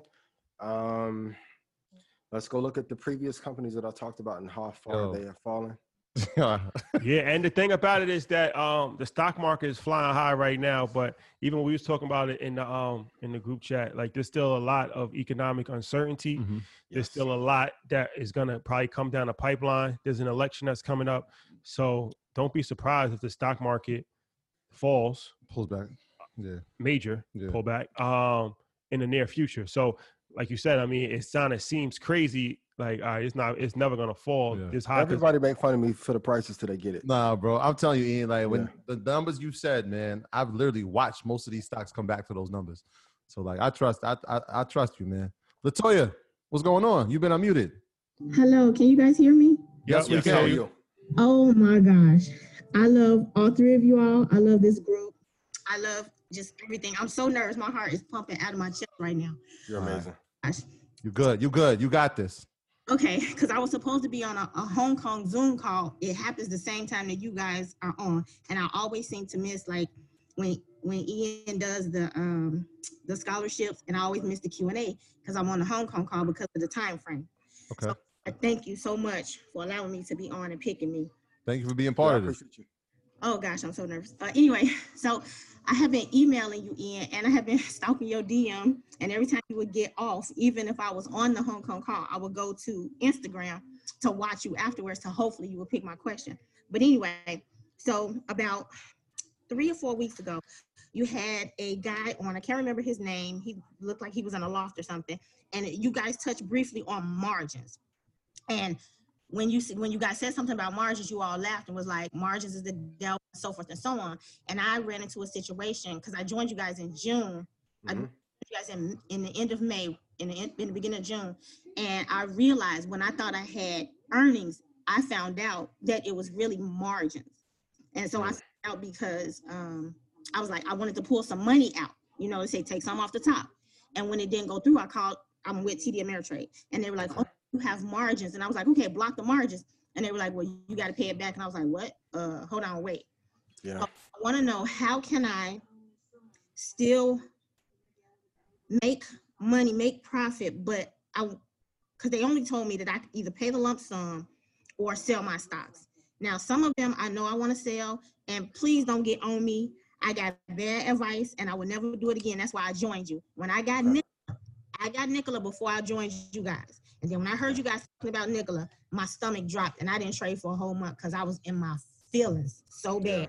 let's go look at the previous companies that I talked about and how far they have fallen. Yeah, and the thing about it is that the stock market is flying high right now, but even when we was talking about it in the group chat, like, there's still a lot of economic uncertainty. There's still a lot that is going to probably come down the pipeline. There's an election that's coming up, so don't be surprised if the stock market pulls back, major pullback in the near future. So like you said, I mean, it seems crazy. Like, it's never gonna fall this high. Everybody make fun of me for the prices till they get it. Nah, bro, I'm telling you, Ian. Like, when the numbers you said, man, I've literally watched most of these stocks come back to those numbers. So, like, I trust you, man. Latoya, what's going on? You've been unmuted. Hello, can you guys hear me? Yes, we can. You. Oh my gosh, I love all three of you all. I love this group. I love just everything. I'm so nervous. My heart is pumping out of my chest right now. You're amazing. You good. You got this. Okay, because I was supposed to be on a Hong Kong Zoom call. It happens the same time that you guys are on, and I always seem to miss, like, when Ian does the scholarships, and I always miss the Q&A because I'm on the Hong Kong call because of the time frame. Okay. So, thank you so much for allowing me to be on and picking me. Thank you for being part of this. Oh gosh, I'm so nervous. Anyway, so I have been emailing you, Ian, and I have been stalking your DM. And every time you would get off, even if I was on the Hong Kong call, I would go to Instagram to watch you afterwards. So hopefully you will pick my question. But anyway, so about 3 or 4 weeks ago, you had a guy on, I can't remember his name. He looked like he was in a loft or something. And you guys touched briefly on margins. And when you guys said something about margins, you all laughed and was like, margins is the devil, and so forth and so on. And I ran into a situation because I joined you guys in June. I joined you guys in the end of May, in the beginning of June. And I realized when I thought I had earnings, I found out that it was really margins. And so I found out because I was like, I wanted to pull some money out, you know, to say take some off the top. And when it didn't go through, I'm with TD Ameritrade. And they were like, oh, you have margins. And I was like, okay, block the margins. And they were like, well, you got to pay it back. And I was like, what? Hold on, wait. Yeah. So I want to know, how can I still make money, make profit, but because they only told me that I could either pay the lump sum or sell my stocks. Now, some of them I know I want to sell, and please don't get on me. I got bad advice, and I will never do it again. That's why I joined you. When I got Nikola before I joined you guys. And then when I heard you guys talking about Nikola, my stomach dropped, and I didn't trade for a whole month because I was in my feelings so bad.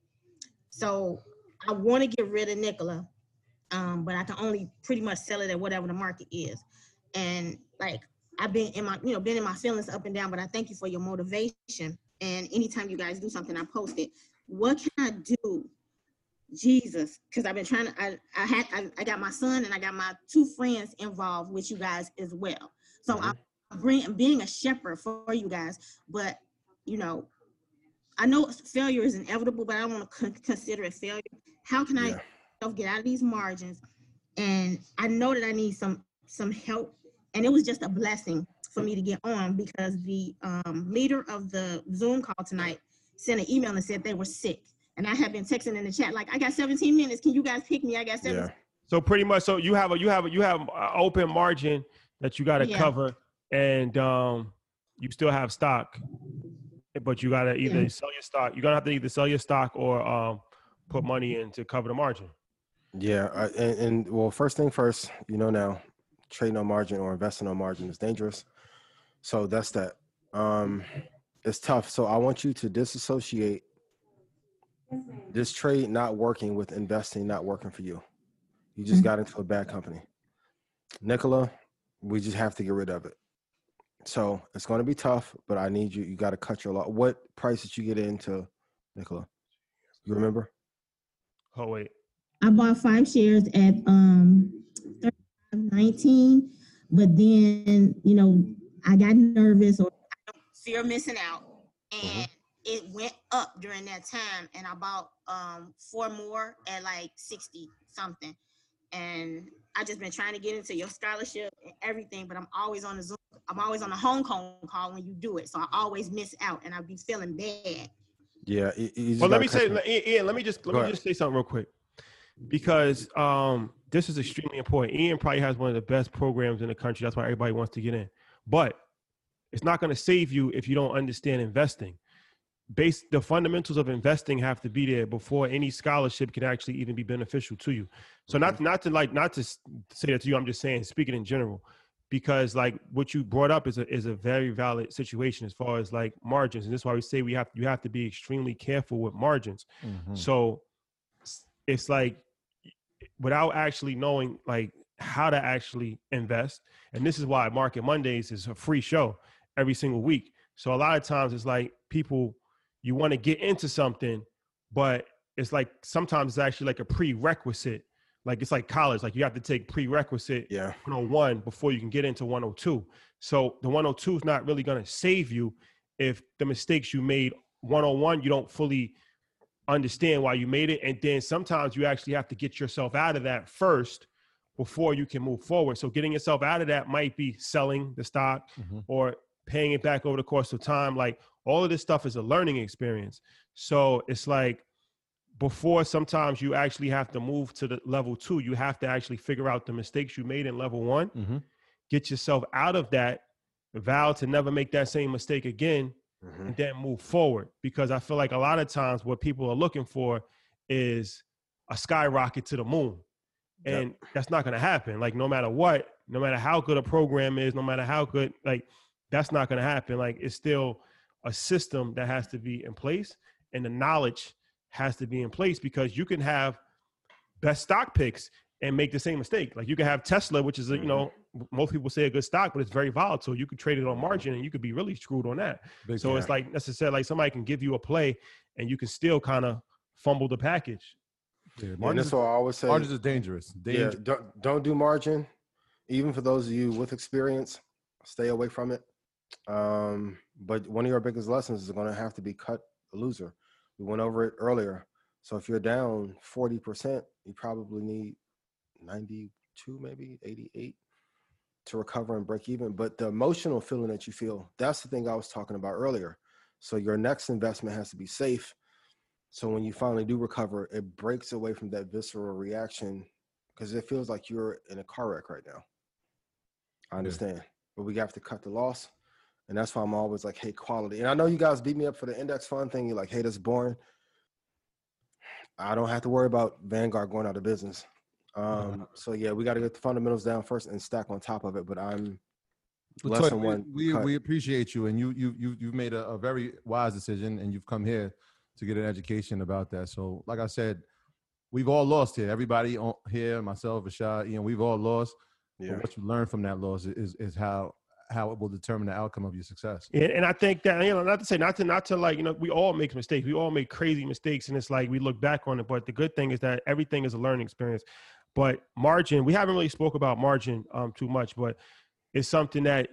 So I want to get rid of Nikola, but I can only pretty much sell it at whatever the market is. And like, I've been in my feelings up and down, but I thank you for your motivation. And anytime you guys do something, I post it. What can I do? Jesus, because I've been trying to, I got my son and I got my 2 friends involved with you guys as well. So I'm being a shepherd for you guys, but you know, I know failure is inevitable, but I don't want to consider it failure. How can I get out of these margins? And I know that I need some help, and it was just a blessing for me to get on because the leader of the Zoom call tonight sent an email and said they were sick. And I have been texting in the chat like, I got 17 minutes. Can you guys pick me? I got 17. Yeah. So pretty much, so you have an open margin that you got to cover, and you still have stock, but you got to either sell your stock. You're gonna have to either sell your stock or put money in to cover the margin. Yeah, and well, first thing first, you know now, trading on margin or investing on margin is dangerous. So that's that. It's tough. So I want you to disassociate this trade not working with investing not working for you. You just got into a bad company. Nikola, we just have to get rid of it. So it's going to be tough, but I need you got to cut your lot. What price did you get into, Nikola? You remember? Oh, wait. I bought 5 shares at $35.19, but then, you know, I got nervous or fear of missing out, and it went up during that time, and I bought 4 more at like 60 something. And I just been trying to get into your scholarship and everything, but I'm always on the Zoom. I'm always on the Hong Kong call when you do it, so I always miss out, and I be feeling bad. Yeah. Well, let me say, Ian, let me just say something real quick, because this is extremely important. Ian probably has one of the best programs in the country. That's why everybody wants to get in, but it's not going to save you if you don't understand investing. The fundamentals of investing have to be there before any scholarship can actually even be beneficial to you. So not to say that to you, I'm just saying, speaking in general, because like what you brought up is a very valid situation as far as like margins. And that's why we say you have to be extremely careful with margins. So it's like, without actually knowing like how to actually invest. And this is why Market Mondays is a free show every single week. So a lot of times it's like you want to get into something, but it's like sometimes it's actually like a prerequisite. Like it's like college, like you have to take prerequisite 101 before you can get into 102. So the 102 is not really going to save you if the mistakes you made 101, you don't fully understand why you made it. And then sometimes you actually have to get yourself out of that first before you can move forward. So getting yourself out of that might be selling the stock or paying it back over the course of time. Like all of this stuff is a learning experience. So it's like before sometimes you actually have to move to the level 2, you have to actually figure out the mistakes you made in level 1, get yourself out of that, vow to never make that same mistake again, and then move forward. Because I feel like a lot of times what people are looking for is a skyrocket to the moon. And that's not going to happen. Like no matter what, no matter how good a program is, no matter how good, like that's not going to happen. Like it's still a system that has to be in place, and the knowledge has to be in place, because you can have best stock picks and make the same mistake. Like you can have Tesla, which is, most people say a good stock, but it's very volatile. You could trade it on margin and you could be really screwed on that. It's like necessarily like somebody can give you a play and you can still kind of fumble the package. Yeah, and that's what I always say. Margins is dangerous. Yeah, don't do margin. Even for those of you with experience, stay away from it. But one of your biggest lessons is going to have to be cut a loser. We went over it earlier. So if you're down 40%, you probably need 92, maybe 88 to recover and break even. But the emotional feeling that you feel, that's the thing I was talking about earlier. So your next investment has to be safe. So when you finally do recover, it breaks away from that visceral reaction because it feels like you're in a car wreck right now. I understand, but we have to cut the loss. And that's why I'm always like, hey, quality. And I know you guys beat me up for the index fund thing. You're like, hey, that's boring. I don't have to worry about Vanguard going out of business. So yeah, we got to get the fundamentals down first and stack on top of it. But I'm less than one. We appreciate you, and you've made a very wise decision, and you've come here to get an education about that. So, like I said, we've all lost here. Everybody here, myself, Rashad, we've all lost. Yeah. But what you learn from that loss is how it will determine the outcome of your success. Yeah, and I think that, not to like, we all make mistakes. We all make crazy mistakes, and it's like we look back on it. But the good thing is that everything is a learning experience. But margin, we haven't really spoke about margin too much, but it's something that,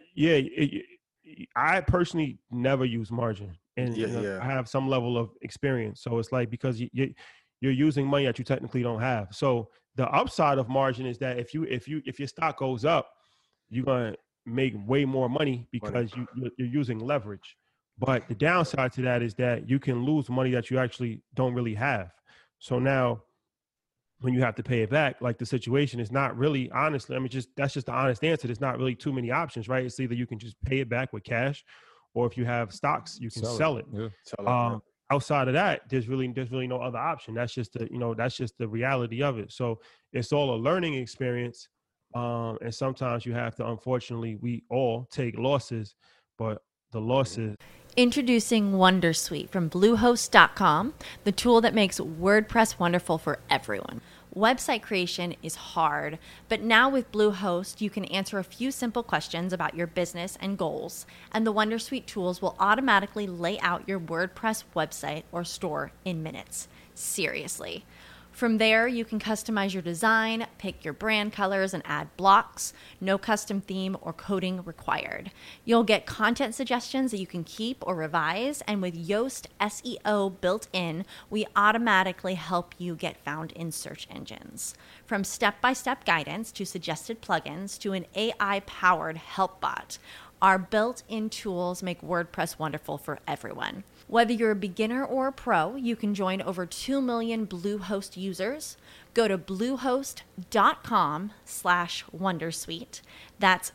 I personally never use margin. And I have some level of experience. So it's like, because you're using money that you technically don't have. So the upside of margin is that if your stock goes up, you're going to make way more money because you're using leverage. But the downside to that is that you can lose money that you actually don't really have. So now when you have to pay it back, like the situation is not really, honestly, that's just the honest answer. There's not really too many options, right? It's either you can just pay it back with cash, or if you have stocks, you can sell it. Yeah. Outside of that, there's really no other option. That's just the reality of it. So it's all a learning experience. And sometimes you have to, unfortunately, we all take losses, but the losses. Introducing Wondersuite from Bluehost.com, the tool that makes WordPress wonderful for everyone. Website creation is hard, but now with Bluehost, you can answer a few simple questions about your business and goals, and the Wondersuite tools will automatically lay out your WordPress website or store in minutes. Seriously. From there, you can customize your design, pick your brand colors, and add blocks. No custom theme or coding required. You'll get content suggestions that you can keep or revise, and with Yoast SEO built in, we automatically help you get found in search engines. From step-by-step guidance to suggested plugins to an AI-powered help bot, our built-in tools make WordPress wonderful for everyone. Whether you're a beginner or a pro, you can join over 2 million Bluehost users. Go to bluehost.com/wondersuite. That's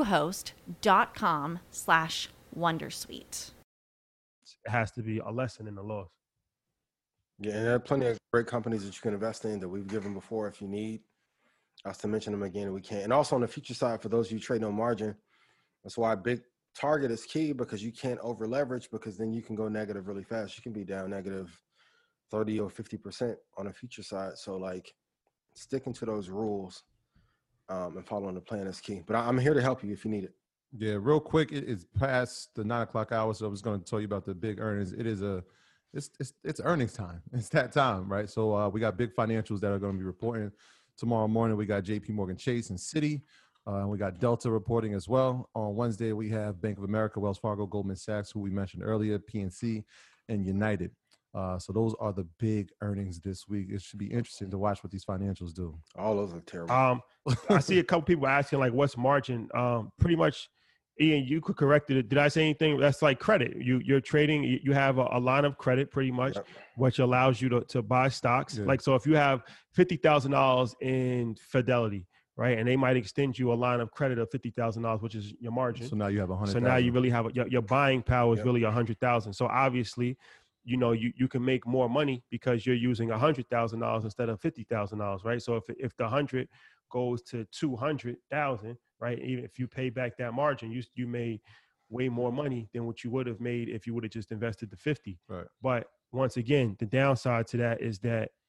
bluehost.com/wondersuite. It has to be a lesson in the loss. Yeah, and there are plenty of great companies that you can invest in that we've given before if you need us to mention them again, we can. And also on the future side, for those of you trading on margin, that's why big target is key, because you can't over leverage, because then you can go negative really fast. You can be down negative 30 or 50% on a future side. So like sticking to those rules and following the plan is key. But I'm here to help you if you need it. Yeah, real quick, it is past the 9 o'clock hour, so I was going to tell you about the big earnings. It's earnings time. It's that time, right? So we got big financials that are going to be reporting tomorrow morning. We got JP Morgan Chase and Citi. We got Delta reporting as well. On Wednesday, we have Bank of America, Wells Fargo, Goldman Sachs, who we mentioned earlier, PNC, and United. So those are the big earnings this week. It should be interesting to watch what these financials do. All those look terrible. I see a couple people asking, like, what's margin? Pretty much, Ian, you could correct it. Did I say anything? That's like credit. You're trading. You have a line of credit, pretty much, which allows you to buy stocks. Yeah. Like, so if you have $50,000 in Fidelity, right, and they might extend you a line of credit of $50,000, which is your margin. So now you have 100,000. So now you really have your buying power is really 100,000. So obviously, you can make more money because you're using $100,000 instead of $50,000, right? So if the 100 goes to 200,000, right, even if you pay back that margin, you made way more money than what you would have made if you would have just invested the 50. Right. But once again, the downside to that is that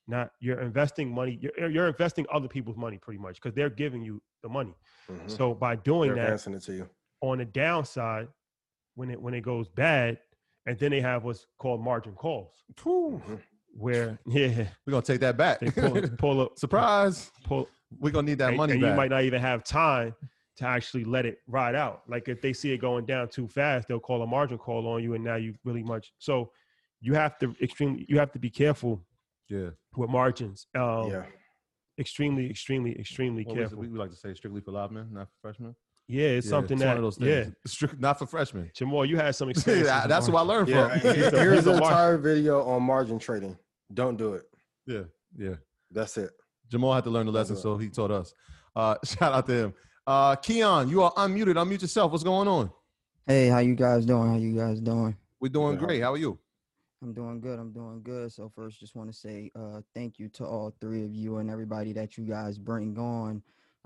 You're investing money. You're investing other people's money pretty much because they're giving you the money. Mhm. So by doing They're that, advancing it to you. on the downside, when it goes bad, and then they have what's called margin calls, Mhm. where We're gonna take that back. they pull up Surprise. pull, We're gonna need that money and back. you might not even have time to actually let it ride out. Like if they see it going down too fast, they'll call a margin call on you, and now you really much. So you have to be careful Yeah. with margins. Yeah. Extremely What careful. we like to say strictly for live men, not for freshmen. Yeah, it's something it's that one of those things. Strict, not for freshmen. Jamal, you had some experience. That's who I learned Yeah. from. Here's an entire video on margin trading. Don't do it. Yeah. That's it. Jamal had to learn the lesson, so he taught us. Shout out to him. Keon, you are unmuted. Unmute yourself. What's going on? Hey, how you guys doing? We're doing great. How are you? I'm doing good. So first, just want to say thank you to all three of you and everybody that you guys bring on.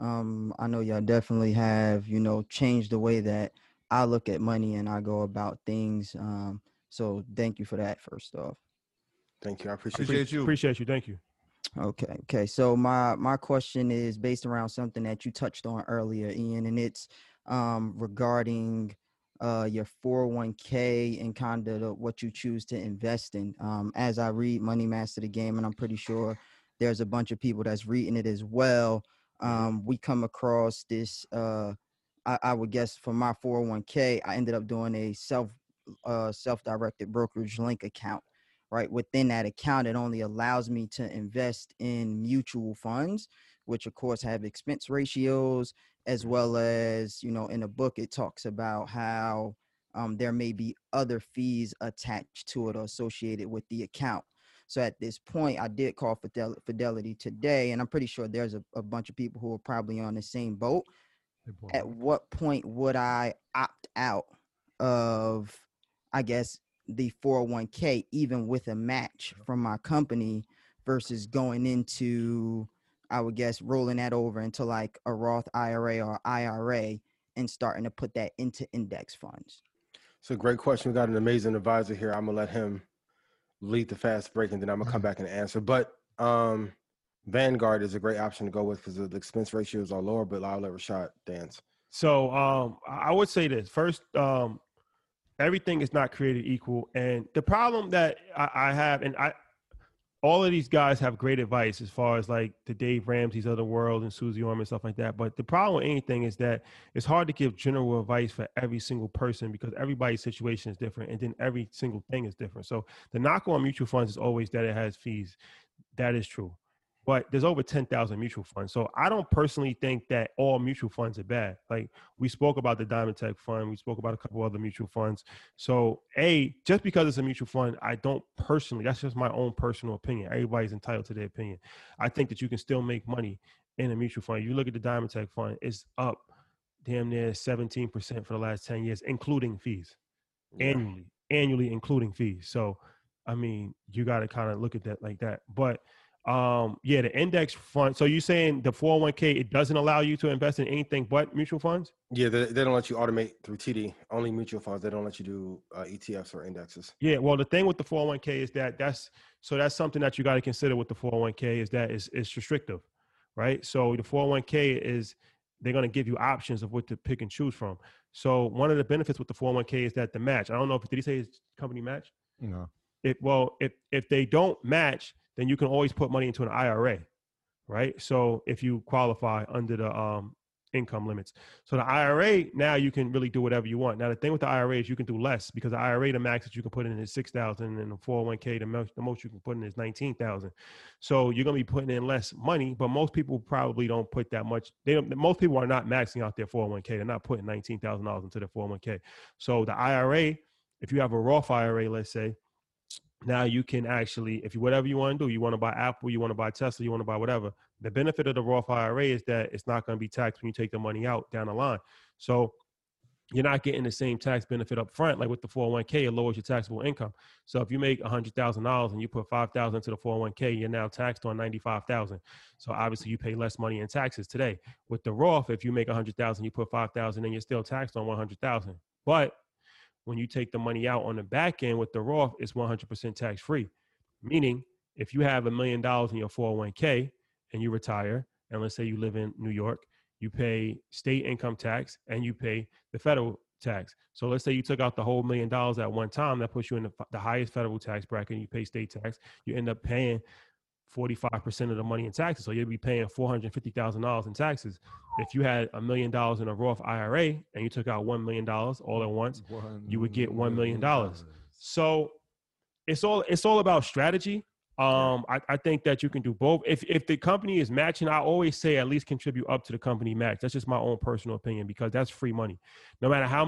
I know y'all definitely have, changed the way that I look at money and I go about things. So thank you for that, first off. Thank you. I appreciate you. Appreciate you. Thank you. Okay. So my question is based around something that you touched on earlier, Ian, and it's regarding your 401k and kind of what you choose to invest in. As I read Money Master the Game, and I'm pretty sure there's a bunch of people that's reading it as well. We come across this, I would guess for my 401k, I ended up doing a self-directed brokerage link account. Right within that account, it only allows me to invest in mutual funds, which of course have expense ratios, as well as, in the book, it talks about how there may be other fees attached to it or associated with the account. So at this point, I did call Fidelity today, and I'm pretty sure there's a bunch of people who are probably on the same boat. At what point would I opt out of, I guess, the 401k, even with a match from my company, versus going into, I would guess, rolling that over into like a Roth IRA or IRA and starting to put that into index funds? It's a great question. We got an amazing advisor here. I'm gonna let him lead the fast break, and then I'm gonna come back and answer. But Vanguard is a great option to go with because the expense ratios are lower, but I'll let Rashad dance. So I would say this first. Everything is not created equal, and the problem that I have, and all of these guys have great advice as far as like the Dave Ramsey's of the world and Susie Orman and stuff like that. But the problem with anything is that it's hard to give general advice for every single person because everybody's situation is different, and then every single thing is different. So the knock on mutual funds is always that it has fees. That is true. But there's over 10,000 mutual funds. So I don't personally think that all mutual funds are bad. Like we spoke about the Diamond Tech Fund. We spoke about a couple other mutual funds. So just because it's a mutual fund, I don't personally, that's just my own personal opinion. Everybody's entitled to their opinion. I think that you can still make money in a mutual fund. You look at the Diamond Tech Fund, it's up damn near 17% for the last 10 years, including fees, annually including fees. So, I mean, you got to kind of look at that like that. But the index fund. So you're saying the 401k, it doesn't allow you to invest in anything but mutual funds? Yeah, they don't let you automate through TD, only mutual funds. They don't let you do ETFs or indexes. Yeah, well, the thing with the 401k is that's something that you got to consider with the 401k is that it's restrictive, right? So the 401k is, they're going to give you options of what to pick and choose from. So one of the benefits with the 401k is that the match, I don't know if, did he say his company match? No. If they don't match, then you can always put money into an IRA, right? So if you qualify under the income limits. So the IRA, now you can really do whatever you want. Now, the thing with the IRA is you can do less because the IRA, the max that you can put in is 6,000, and the 401k, the most you can put in is 19,000. So you're going to be putting in less money, but most people probably don't put that much. Most people are not maxing out their 401k. They're not putting $19,000 into their 401k. So the IRA, if you have a Roth IRA, let's say, now you can actually, if you, whatever you want to do, you want to buy Apple, you want to buy Tesla, you want to buy whatever. The benefit of the Roth IRA is that it's not going to be taxed when you take the money out down the line. So you're not getting the same tax benefit up front. Like with the 401k, it lowers your taxable income. So if you make $100,000 and you put $5,000 into the 401k, you're now taxed on $95,000. So obviously you pay less money in taxes today. With the Roth, if you make $100,000, you put $5,000, and you're still taxed on $100,000. But when you take the money out on the back end with the Roth, it's 100% tax free. Meaning, if you have $1 million in your 401k and you retire, and let's say you live in New York, you pay state income tax and you pay the federal tax. So let's say you took out the whole $1 million at one time, that puts you in the highest federal tax bracket, and you pay state tax. You end up paying 45% of the money in taxes. So you'll be paying $450,000 in taxes. If you had $1 million in a Roth IRA and you took out $1 million all at once, you would get $1 million. So it's all about strategy. I think that you can do both. If the company is matching, I always say at least contribute up to the company match. That's just my own personal opinion, because that's free money. No matter how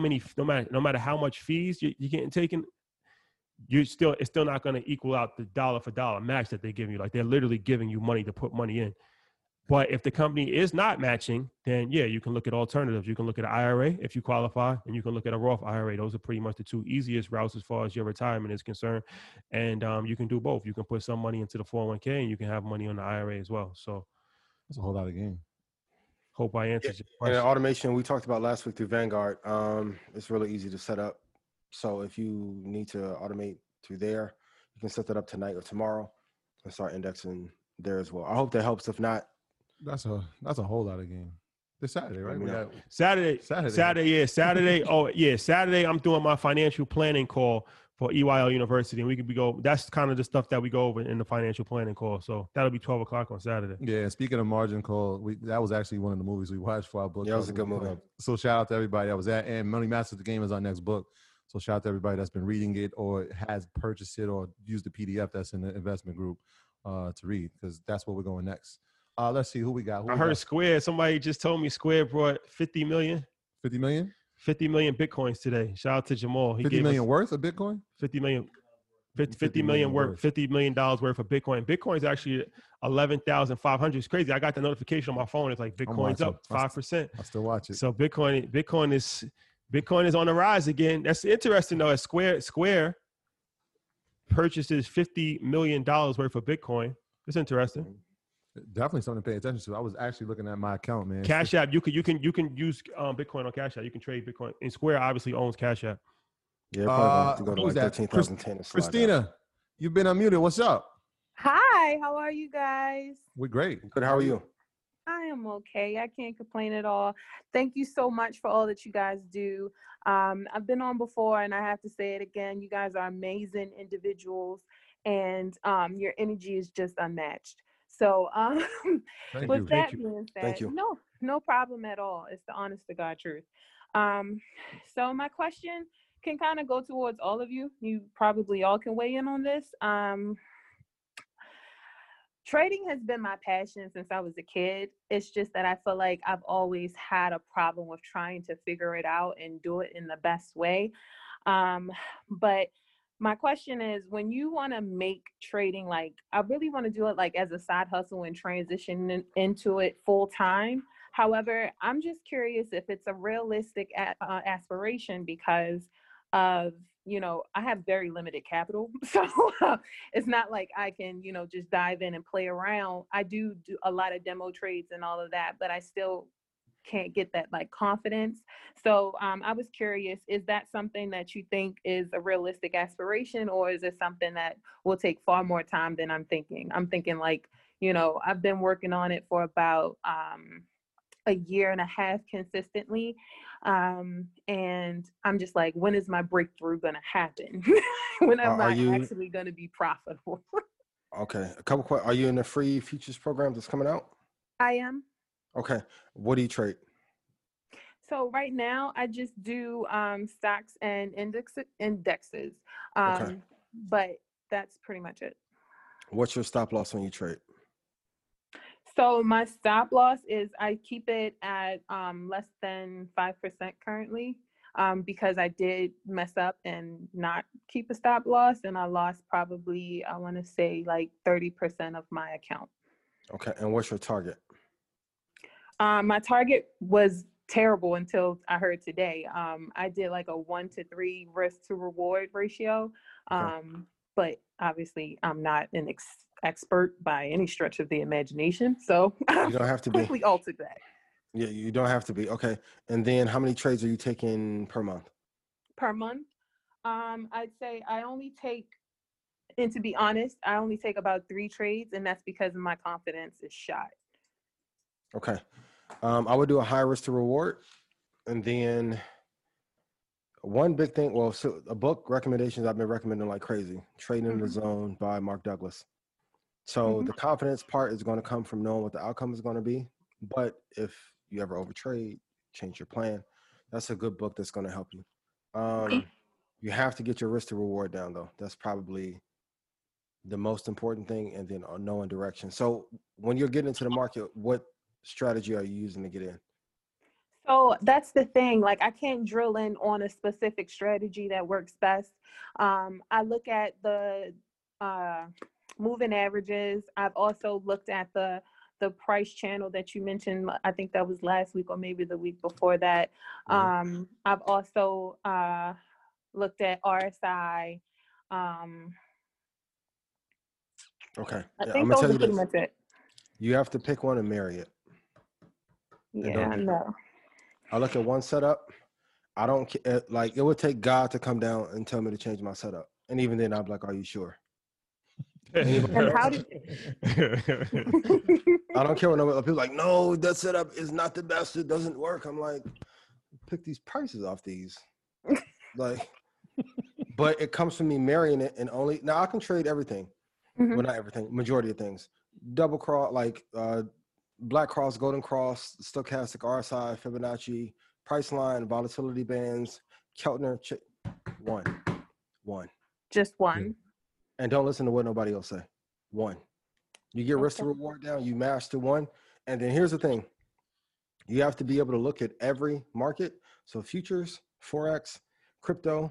much fees you're getting taken, it's still not going to equal out the dollar for dollar match that they give you. Like, they're literally giving you money to put money in. But if the company is not matching, then yeah, you can look at alternatives. You can look at an IRA if you qualify, and you can look at a Roth IRA. Those are pretty much the two easiest routes as far as your retirement is concerned. And you can do both. You can put some money into the 401k, and you can have money on the IRA as well. So that's a whole lot of game. Hope I answered your And question. automation we talked about last week through Vanguard. It's really easy to set up. So if you need to automate through there, you can set that up tonight or tomorrow and start indexing there as well. I hope that helps. If not, that's a whole lot of game. This Saturday, right? Saturday. Yeah, Saturday. Oh yeah, Saturday. I'm doing my financial planning call for EYL University, and that's kind of the stuff that we go over in the financial planning call. So that'll be 12 o'clock on Saturday. Yeah. Speaking of margin call, that was actually one of the movies we watched for our book. Yeah, it was a good movie. So shout out to everybody that was at, and Money Masters the Game is our next book. So shout out to everybody that's been reading it or has purchased it or used the PDF that's in the investment group to read, because that's where we're going next. Let's see who we got. I heard Square. Somebody just told me Square brought 50 million. 50 million? 50 million Bitcoins today. Shout out to Jamal. He 50 million worth of Bitcoin? 50 million. $50 million worth of Bitcoin. Bitcoin's actually 11,500. It's crazy. I got the notification on my phone. It's like Bitcoin's up 5%. I still watch it. So Bitcoin is on the rise again. That's interesting though. As Square purchases $50 million worth of Bitcoin. It's interesting. Definitely something to pay attention to. I was actually looking at my account, man. Cash App. You can use Bitcoin on Cash App. You can trade Bitcoin. And Square obviously owns Cash App. Yeah, probably to go to like 13,010. Christina, you've been unmuted. What's up? Hi, how are you guys? We're great. Good. How are you? I am okay. I can't complain at all. Thank you so much for all that you guys do. I've been on before, and I have to say it again. You guys are amazing individuals, and your energy is just unmatched. So with that being said, no problem at all. It's the honest to God truth. So my question can kind of go towards all of you. You probably all can weigh in on this. Trading has been my passion since I was a kid. It's just that I feel like I've always had a problem with trying to figure it out and do it in the best way. But my question is, when you want to make trading, like, I really want to do it like as a side hustle and transition into it full time. However, I'm just curious if it's a realistic aspiration, because of, I have very limited capital. So it's not like I can, just dive in and play around. I do a lot of demo trades and all of that, but I still can't get that like confidence. So I was curious, is that something that you think is a realistic aspiration, or is it something that will take far more time than I'm thinking? I'm thinking like, I've been working on it for about a year and a half consistently. And I'm just like, when is my breakthrough going to happen? When am I actually going to be profitable? Okay. A couple questions. Are you in the free futures program that's coming out? I am. Okay. What do you trade? So right now I just do stocks and indexes. Okay. But that's pretty much it. What's your stop loss when you trade? So my stop loss is I keep it at less than 5% currently, because I did mess up and not keep a stop loss, and I lost probably, I want to say like 30% of my account. Okay. And what's your target? My target was terrible until I heard today. I did like a 1-to-3 risk to reward ratio. But obviously I'm not an expert by any stretch of the imagination. So you don't have to be. Quickly altered that. Yeah, you don't have to be. Okay. And then how many trades are you taking per month? Per month? I'd say I only take And to be honest, I only take about 3 trades, and that's because my confidence is shot. Okay. I would do a high risk to reward. And then one big thing, well, so a book recommendations I've been recommending like crazy, Trading in the Zone by Mark Douglas. So the confidence part is going to come from knowing what the outcome is going to be. But if you ever overtrade, change your plan. That's a good book that's going to help you. You have to get your risk to reward down, though. That's probably the most important thing, and then knowing direction. So when you're getting into the market, what strategy are you using to get in? So that's the thing. Like, I can't drill in on a specific strategy that works best. I look at the moving averages. I've also looked at the price channel that you mentioned. I think that was last week or maybe the week before that. I've also looked at RSI. Okay. I think those are pretty much it. You have to pick one and marry it. Yeah, I know. I look at one setup. I don't care. Like, it would take God to come down and tell me to change my setup. And even then, I'm like, are you sure? And how did I don't care what nobody, people are like, no, that setup is not the best. It doesn't work. I'm like, pick these prices off these. Like, but it comes from me marrying it, and only now I can trade everything. Well, not everything, majority of things. Double cross, like Black Cross, Golden Cross, stochastic, RSI, Fibonacci, price line, volatility bands, Keltner, one. Just one. And don't listen to what nobody else say. One. You get risk to reward down, you master one. And then here's the thing. You have to be able to look at every market. So futures, Forex, crypto,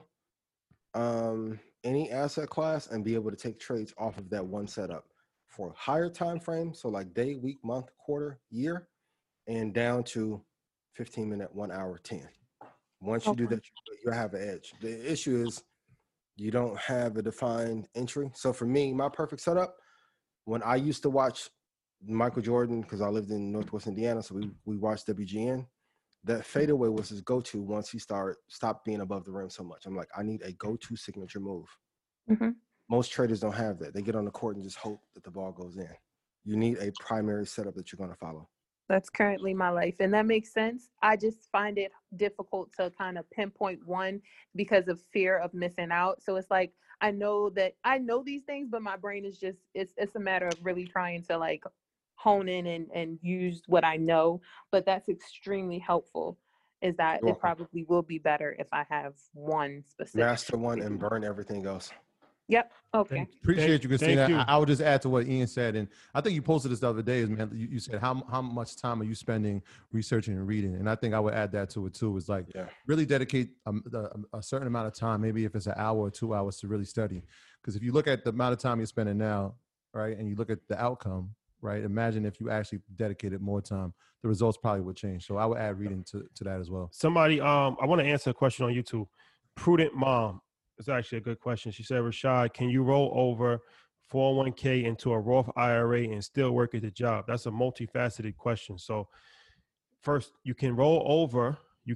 any asset class, and be able to take trades off of that one setup for higher time frame. So like day, week, month, quarter, year, and down to 15-minute, 1 hour, 10. Once you do that, you have an edge. The issue is you don't have a defined entry. So for me, my perfect setup, when I used to watch Michael Jordan, because I lived in Northwest Indiana, so we watched WGN, that fadeaway was his go-to once he stopped being above the rim so much. I'm like, I need a go-to signature move. Most traders don't have that. They get on the court and just hope that the ball goes in. You need a primary setup that you're going to follow. That's currently my life, and that makes sense. I just find it difficult to kind of pinpoint one because of fear of missing out. So it's like, I know these things, but my brain is just, it's a matter of really trying to like hone in and use what I know. But that's extremely helpful, is that it probably will be better if I have one specific. Master one and burn everything else. Yep. Okay. Appreciate you, Christina. I would just add to what Ian said, and I think you posted this the other day. Man, you said how much time are you spending researching and reading, and I think I would add that to it too. Is like really dedicate a certain amount of time, maybe if it's an hour or 2 hours, to really study. Because if you look at the amount of time you're spending now, right, and you look at the outcome, right, imagine if you actually dedicated more time, the results probably would change. So I would add reading to that as well. Somebody, I want to answer a question on YouTube. Prudent Mom. It's actually a good question. She said, Rashad, can you roll over 401k into a Roth IRA and still work at the job? That's a multifaceted question. So first, you can roll over a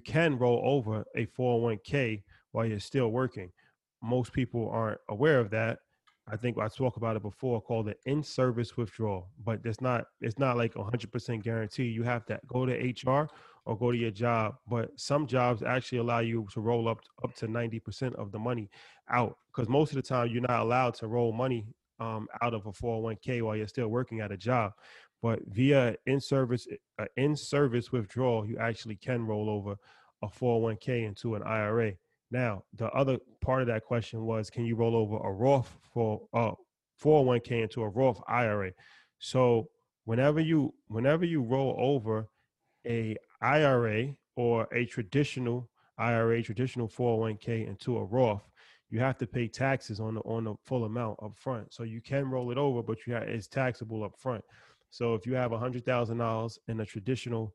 401k while you're still working. Most people aren't aware of that. I think I spoke about it before, called the in-service withdrawal, but it's not like 100% guarantee. You have to go to HR or go to your job, but some jobs actually allow you to roll up to 90% of the money out, because most of the time you're not allowed to roll money out of a 401k while you're still working at a job. But via in-service withdrawal, you actually can roll over a 401k into an IRA. Now, the other part of that question was, can you roll over a Roth 401k into a Roth IRA? So whenever you roll over a IRA or a traditional IRA, traditional 401k into a Roth, you have to pay taxes on the full amount up front. So you can roll it over, but it's taxable up front. So if you have $100,000 in a traditional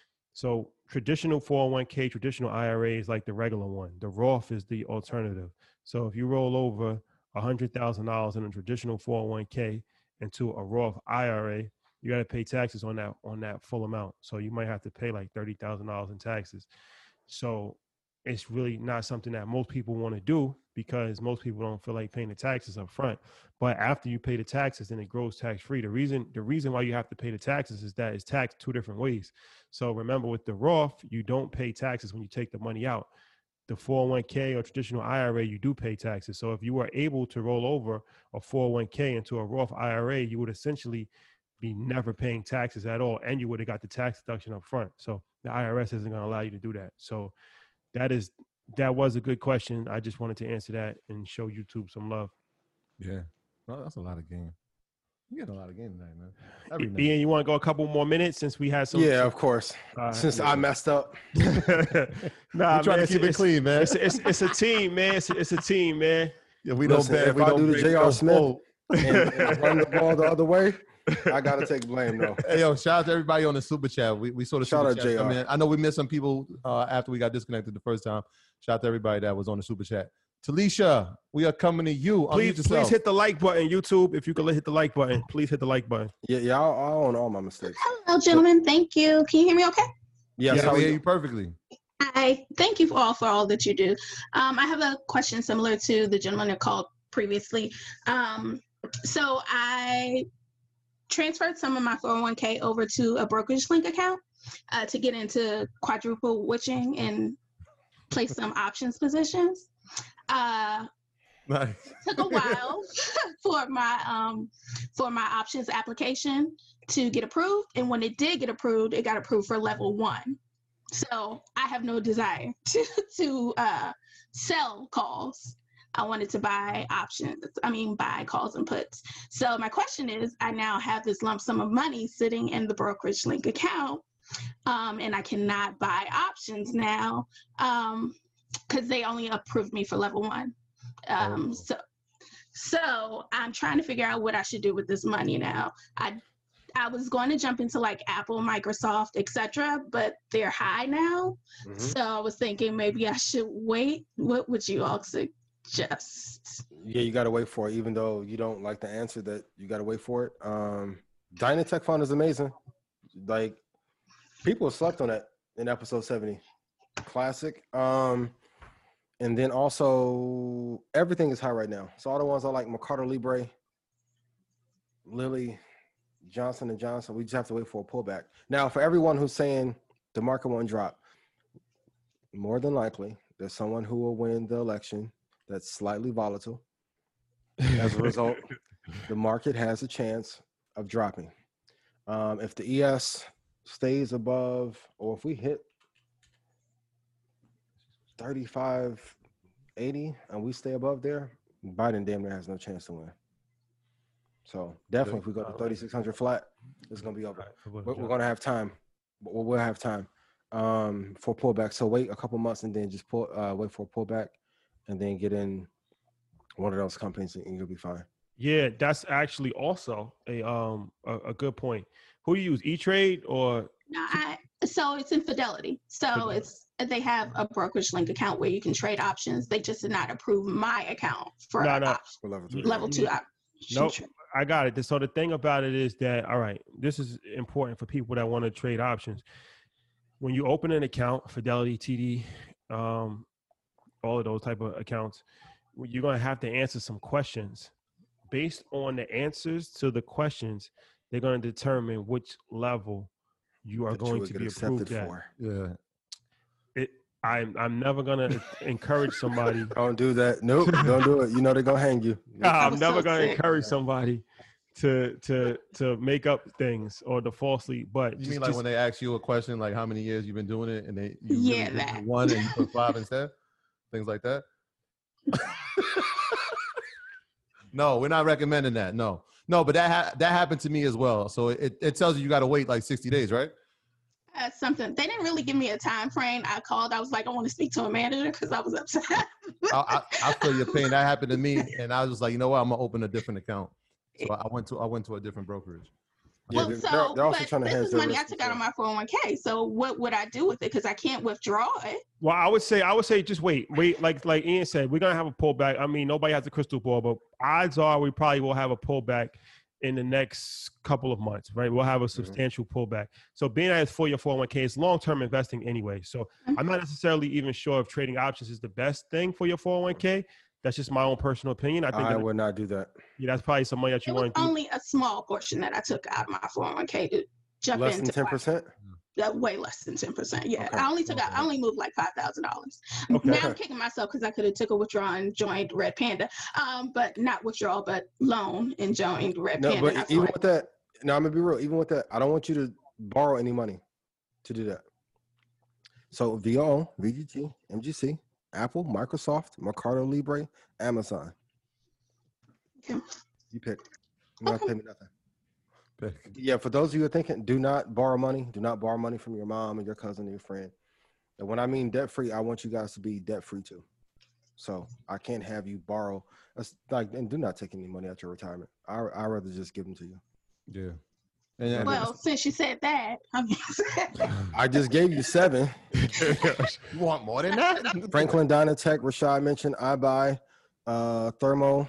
401k, traditional IRA is like the regular one. The Roth is the alternative. So if you roll over $100,000 in a traditional 401k into a Roth IRA, you got to pay taxes on that full amount. So you might have to pay like $30,000 in taxes. So it's really not something that most people want to do because most people don't feel like paying the taxes up front. But after you pay the taxes, then it grows tax free. The reason why you have to pay the taxes is that it's taxed 2 different ways. So remember, with the Roth, you don't pay taxes when you take the money out. The 401k or traditional IRA, you do pay taxes. So if you were able to roll over a 401k into a Roth IRA, you would essentially be never paying taxes at all, and you would have got the tax deduction up front. So the IRS isn't going to allow you to do that. So that was a good question. I just wanted to answer that and show YouTube some love. Yeah, well, that's a lot of game. You get a lot of game tonight, man. Every night. Ian, you want to go a couple more minutes since we had some? Yeah, of course. Since I messed up. Nah, trying to keep it clean, man. It's a team, man. It's a team, man. Yeah, we don't bet. If I do the J.R. Smith and run the ball the other way, I gotta take blame though. Hey, yo, shout out to everybody on the super chat. We saw the Shout super out chat. JR. I mean, I know we missed some people after we got disconnected the first time. Shout out to everybody that was on the super chat. Talisha, we are coming to you. Please hit the like button, YouTube. If you could hit the like button, please hit the like button. Yeah, I own all my mistakes. Hello, gentlemen. Thank you. Can you hear me okay? Yes, I hear you perfectly. I thank you for all that you do. I have a question similar to the gentleman that called previously. So I transferred some of my 401k over to a brokerage link account to get into quadruple witching and place some options positions. Nice. Took a while for my options application to get approved, and when it did get approved, it got approved for level 1. So I have no desire to sell calls. I wanted to buy buy calls and puts. So my question is, I now have this lump sum of money sitting in the brokerage link account, and I cannot buy options now because they only approved me for level 1. So I'm trying to figure out what I should do with this money now. I was going to jump into like Apple, Microsoft, etc., but they're high now. Mm-hmm. So I was thinking maybe I should wait. What would you all suggest? Yeah, you got to wait for it, even though you don't like the answer. That you got to wait for it. Dynatech Fund is amazing. Like, people slept on that in episode 70. Classic. And then also everything is high right now. So all the ones I like, Mercado Libre, Lilly, Johnson & Johnson, we just have to wait for a pullback. Now, for everyone who's saying the market won't drop, more than likely, there's someone who will win the election that's slightly volatile. As a result, the market has a chance of dropping. If the ES stays above, or if we hit 35.80 and we stay above there, Biden damn near has no chance to win. So definitely, if we go to 3,600 flat, it's going to be over. We're going to have time. We'll have time for pullback. So wait a couple months and then just wait for a pullback, and then get in one of those companies, and you'll be fine. Yeah, that's actually also a good point. Who do you use, E-Trade or? No, so it's in Fidelity. So they have a brokerage link account where you can trade options. They just did not approve my account for level 2 options. Nope, I got it. So the thing about it is that, all right, this is important for people that want to trade options. When you open an account, Fidelity, TD, all of those type of accounts, you're going to have to answer some questions. Based on the answers to the questions, they're going to determine which level you are going to be approved at. Yeah. I'm never going to encourage somebody. Don't do that. Nope, don't do it. You know they're going to hang you. I'm never going to encourage somebody to make up things or to falsely. But you mean like when they ask you a question, like how many years you've been doing it, and you really one and you put 5 instead, things like that. No, we're not recommending that. No, but that happened to me as well. So it tells you got to wait like 60 days, right? Something. They didn't really give me a time frame. I called. I was like, I want to speak to a manager because I was upset. I feel your pain. That happened to me, and I was just like, you know what? I'm gonna open a different account. So I went to a different brokerage. Well, yeah, they're also trying to this is money I took out of my 401k. So what would I do with it? Because I can't withdraw it. Well, I would say just wait. Like Ian said, we're gonna have a pullback. I mean, nobody has a crystal ball, but odds are we probably will have a pullback in the next couple of months, right? We'll have a substantial pullback. So being that it's for your 401k, it's long-term investing anyway. So I'm not necessarily even sure if trading options is the best thing for your 401k. That's just my own personal opinion. I would not do that. Yeah, that's probably some money that you want to do. Only a small portion that I took out of my 401k to jump Less into. than 10%? Way less than 10%. Yeah, Okay. I only moved like $5,000. Okay. Now I'm kicking myself because I could have took a withdrawal and joined Red Panda, but not withdrawal, but loan and joined Red Panda. But even with that, now I'm gonna be real. Even with that, I don't want you to borrow any money to do that. So VO, VGT, MGC, Apple, Microsoft, Mercado Libre, Amazon. Yeah. You pick. You don't have to pay me nothing. Yeah, for those of you who are thinking, do not borrow money. Do not borrow money from your mom and your cousin and your friend. And when I mean debt free, I want you guys to be debt free too. So I can't have you borrow. And do not take any money out your retirement. I'd rather just give them to you. Yeah. Well, since you said that, I just gave you 7. You want more than that? Franklin Dynatech, Rashad mentioned, iBuy, Thermo.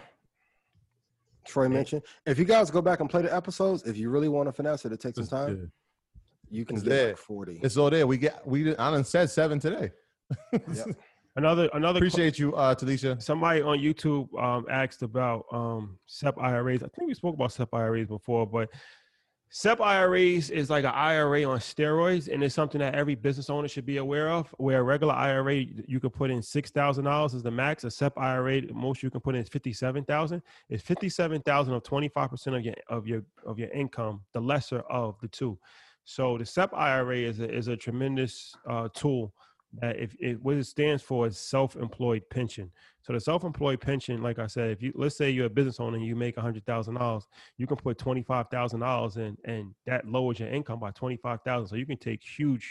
Troy mentioned. If you guys go back and play the episodes, if you really want to finesse it, it takes some time. You can get like 40. It's all there. I done said 7 today. Yep. Another Appreciate you, Talisha. Somebody on YouTube asked about SEP IRAs. I think we spoke about SEP IRAs before, but SEP IRAs is like an IRA on steroids, and it's something that every business owner should be aware of. Where a regular IRA, you can put in $6,000 is the max. A SEP IRA, most you can put in is $57,000. It's $57,000 of 25% of your income, the lesser of the two. So the SEP IRA is a tremendous tool. What it stands for is self-employed pension. So the self-employed pension, like I said, let's say you're a business owner and you make $100,000, you can put $25,000 in, and that lowers your income by $25,000. So you can take huge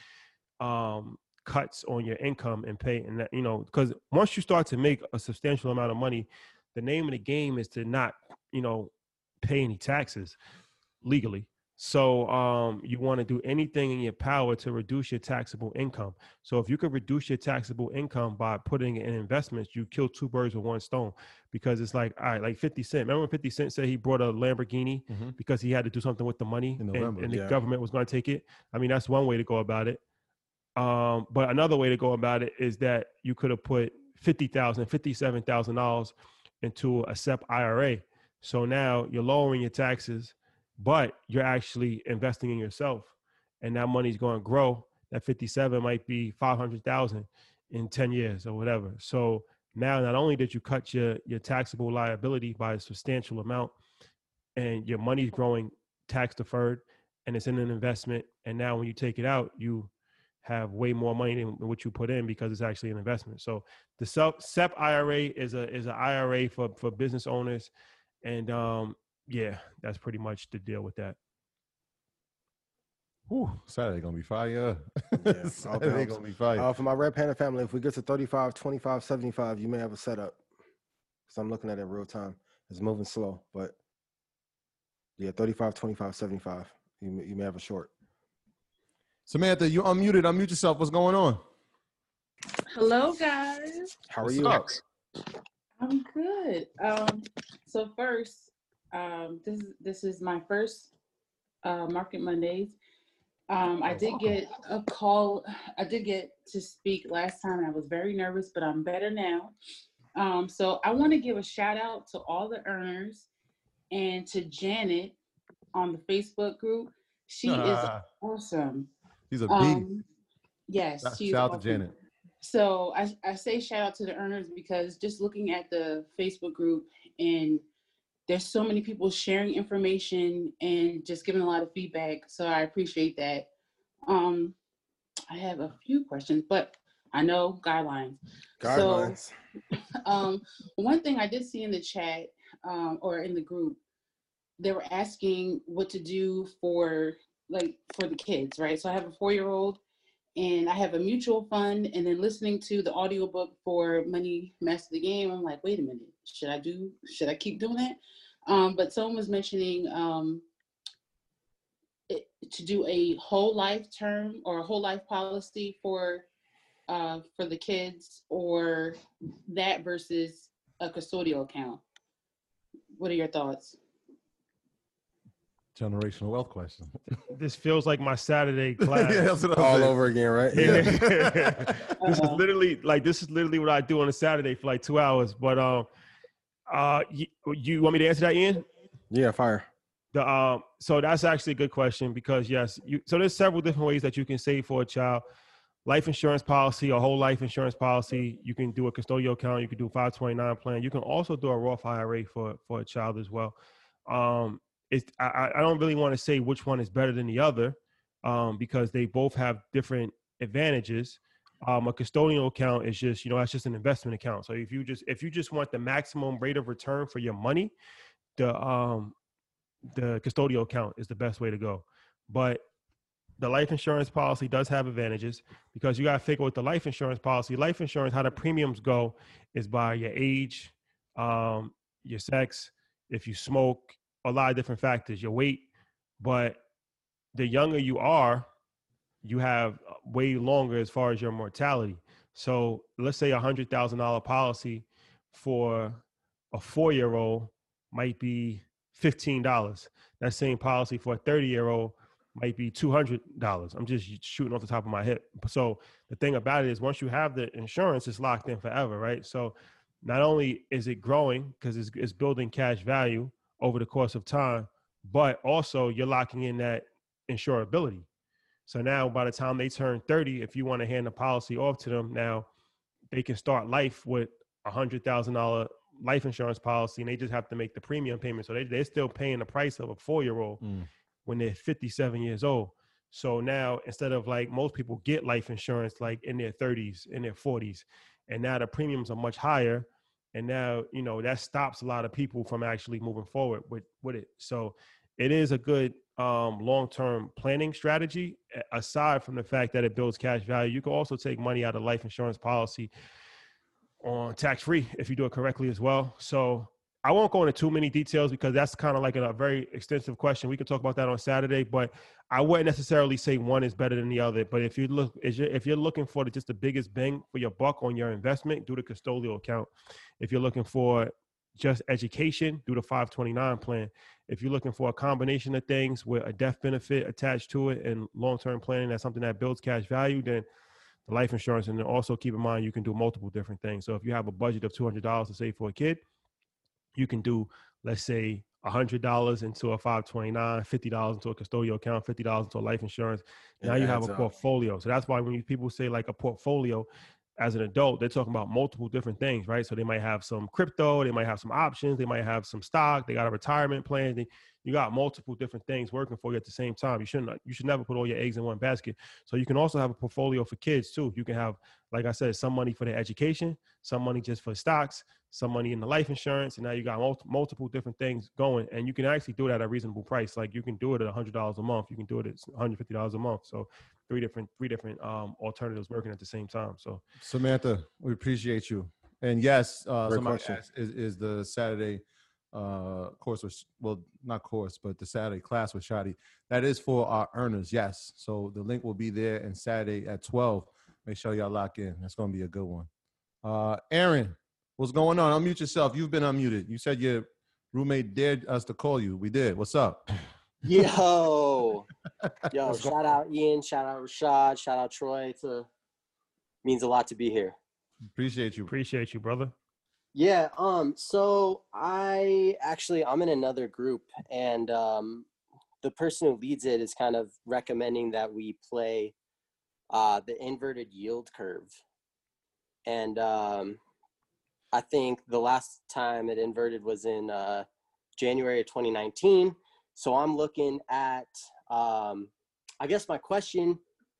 cuts on your income and pay, and that, because once you start to make a substantial amount of money, the name of the game is to not, pay any taxes legally. So you want to do anything in your power to reduce your taxable income. So if you could reduce your taxable income by putting it in investments, you kill 2 birds with 1 stone, because it's like, all right, like 50 Cent. Remember when 50 Cent said he brought a Lamborghini because he had to do something with the money and the government was going to take it? I mean, that's one way to go about it. But another way to go about it is that you could have put $57,000 into a SEP IRA. So now you're lowering your taxes, but you're actually investing in yourself, and that money's going to grow. That 57 might be 500,000 in 10 years or whatever. So now not only did you cut your taxable liability by a substantial amount, and your money's growing tax deferred, and it's in an investment, and now when you take it out, you have way more money than what you put in because it's actually an investment. So the SEP IRA is an IRA for business owners, and yeah, that's pretty much the deal with that. Whew, Saturday gonna be fire. Yeah, Saturday gonna be fire. For my Red Panda family, if we get to 35, 25, 75, you may have a setup. So I'm looking at it in real time. It's moving slow, but yeah, 35, 25, 75. You may have a short. Samantha, you unmuted. Unmute yourself. What's going on? Hello, guys. How are you? I'm good. So first, this is my first Market Mondays. I did get a call. I did get to speak last time. I was very nervous, but I'm better now. So I want to give a shout out to all the earners and to Janet on the Facebook group. She is awesome. She's a beat. Yes, she's shout out awesome. to Janet. So I say shout out to the earners because just looking at the Facebook group, and there's so many people sharing information and just giving a lot of feedback. So I appreciate that. I have a few questions, but I know guidelines. So, one thing I did see in the chat or in the group, they were asking what to do for the kids, right? So I have a 4-year-old and I have a mutual fund, and then listening to the audiobook for Money Master the Game, I'm like, wait a minute, should I keep doing that? But someone was mentioning to do a whole life term or a whole life policy for the kids, or that versus a custodial account. What are your thoughts? Generational wealth question. This feels like my Saturday class. Yeah, that's what I'm All saying. over again, right? This is literally what I do on a Saturday for like 2 hours. But you want me to answer that, Ian? Yeah, fire. So that's actually a good question because yes, so there's several different ways that you can save for a child. Life insurance policy, a whole life insurance policy. You can do a custodial account. You can do a 529 plan. You can also do a Roth IRA for a child as well. I don't really want to say which one is better than the other because they both have different advantages. A custodial account is just, that's just an investment account. So if you just want the maximum rate of return for your money, the custodial account is the best way to go. But the life insurance policy does have advantages because you got to figure with the life insurance policy, life insurance, how the premiums go is by your age, your sex, if you smoke, a lot of different factors, your weight. But the younger you are, you have way longer as far as your mortality. So let's say $100,000 policy for a 4-year-old might be $15. That same policy for a 30-year-old might be $200. I'm just shooting off the top of my head. So the thing about it is once you have the insurance, it's locked in forever, right? So not only is it growing because it's building cash value over the course of time, but also you're locking in that insurability. So now by the time they turn 30, if you want to hand the policy off to them, now they can start life with $100,000 life insurance policy and they just have to make the premium payment. So they're still paying the price of a 4-year-old when they're 57 years old. So now instead of like most people get life insurance like in their 30s, in their 40s, and now the premiums are much higher. And now, that stops a lot of people from actually moving forward with it. So it is a good long-term planning strategy. Aside from the fact that it builds cash value, you can also take money out of life insurance policy on tax-free if you do it correctly as well. So I won't go into too many details because that's kind of like a very extensive question. We can talk about that on Saturday, but I wouldn't necessarily say one is better than the other. But if you're looking for just the biggest bang for your buck on your investment, do the custodial account. If you're looking for just education, do the 529 plan. If you're looking for a combination of things with a death benefit attached to it and long-term planning, that's something that builds cash value, then the life insurance. And then also keep in mind, you can do multiple different things. So if you have a budget of $200 to save for a kid, you can do, let's say, $100 into a 529, $50 into a custodial account, $50 into a life insurance. Now you have a portfolio. So that's why when people say like a portfolio as an adult, they're talking about multiple different things, right? So they might have some crypto, they might have some options, they might have some stock, they got a retirement plan. You got multiple different things working for you at the same time. You should never put all your eggs in one basket. So you can also have a portfolio for kids too. You can have, like I said, some money for their education, some money just for stocks, some money in the life insurance, and now you got multiple different things going. And you can actually do that at a reasonable price. Like you can do it at $100 a month. You can do it at $150 a month. So three different alternatives working at the same time. So Samantha, we appreciate you. And yes, somebody asked, is the Saturday course, not course, but the Saturday class with Shadi, that is for our earners. Yes. So the link will be there, and Saturday at 12. Make sure y'all lock in. That's going to be a good one. Aaron, what's going on? Unmute yourself. You've been unmuted. You said your roommate dared us to call you. We did. What's up? Yo, shout out Ian, shout out Rashad, shout out Troy. Means a lot to be here. Appreciate you, brother. Yeah, so I'm in another group, and the person who leads it is kind of recommending that we play the inverted yield curve. And I think the last time it inverted was in January of 2019. So I'm looking at, I guess my question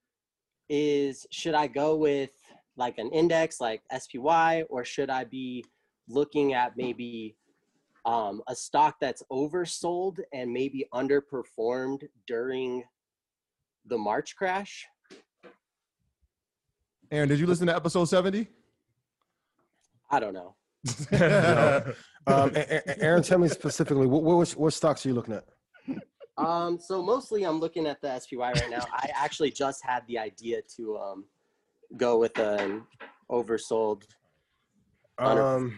is, should I go with like an index like SPY, or should I be looking at maybe a stock that's oversold and maybe underperformed during the March crash? Aaron, did you listen to episode 70? I don't know. Aaron, tell me specifically, what stocks are you looking at? So mostly I'm looking at the SPY right now. I actually just had the idea to go with an oversold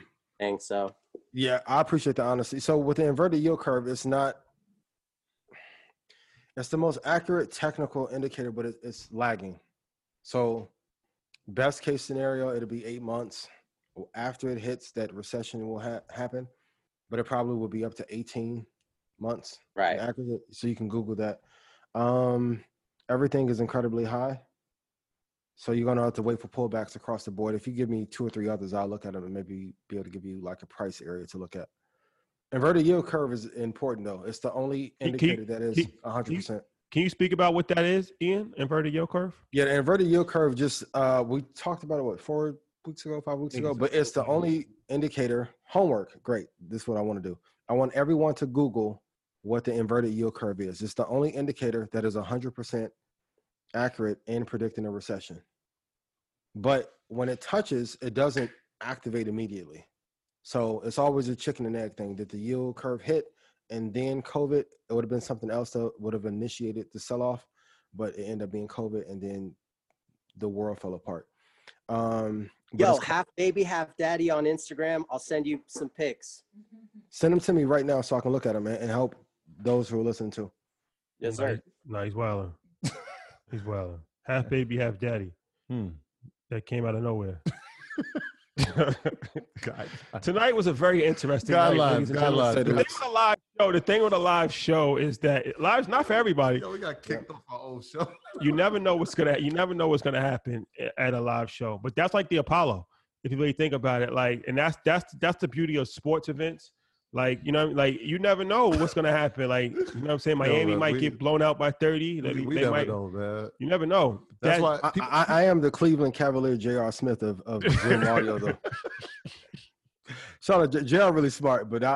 thing. So yeah, I appreciate the honesty. So with the inverted yield curve, it's not It's the most accurate technical indicator, but it's lagging. So best case scenario, it'll be 8 months. After it hits, that recession will happen, but it probably will be up to 18 months. Right. Accurate. So you can Google that. Everything is incredibly high. So you're going to have to wait for pullbacks across the board. If you give me 2 or 3 others, I'll look at them and maybe be able to give you like a price area to look at. Inverted yield curve is important, though. It's the only indicator that is 100%. Can you speak about what that is, Ian? Inverted yield curve? Yeah, the inverted yield curve we talked about it, 4 weeks ago, 5 weeks ago, but it's the only indicator. Homework, great. This is what I want to do. I want everyone to Google what the inverted yield curve is. It's the only indicator that is 100% accurate in predicting a recession. But when it touches, it doesn't activate immediately. So it's always a chicken and egg thing. Did the yield curve hit and then COVID? It would have been something else that would have initiated the sell-off, but it ended up being COVID, and then the world fell apart. Yo, half baby, half daddy on Instagram. I'll send you some pics. Send them to me right now so I can look at them and help those who are listening to. Yes, sir. No, he's wilding. He's wilding. Half baby, half daddy. That came out of nowhere. God. Tonight was a very interesting night. It's a live show. The thing with a live show is that live's not for everybody. Yo, we got kicked off our old show. You never know what's gonna happen at a live show. But that's like the Apollo, if you really think about it. Like, and that's the beauty of sports events. Like, you know, like you never know what's gonna happen. Like, you know what I'm saying? Miami might get blown out by 30. We never know, man. You never know. That's why I am the Cleveland Cavalier J.R. Smith of Zoom audio, though. So J.R. really smart, but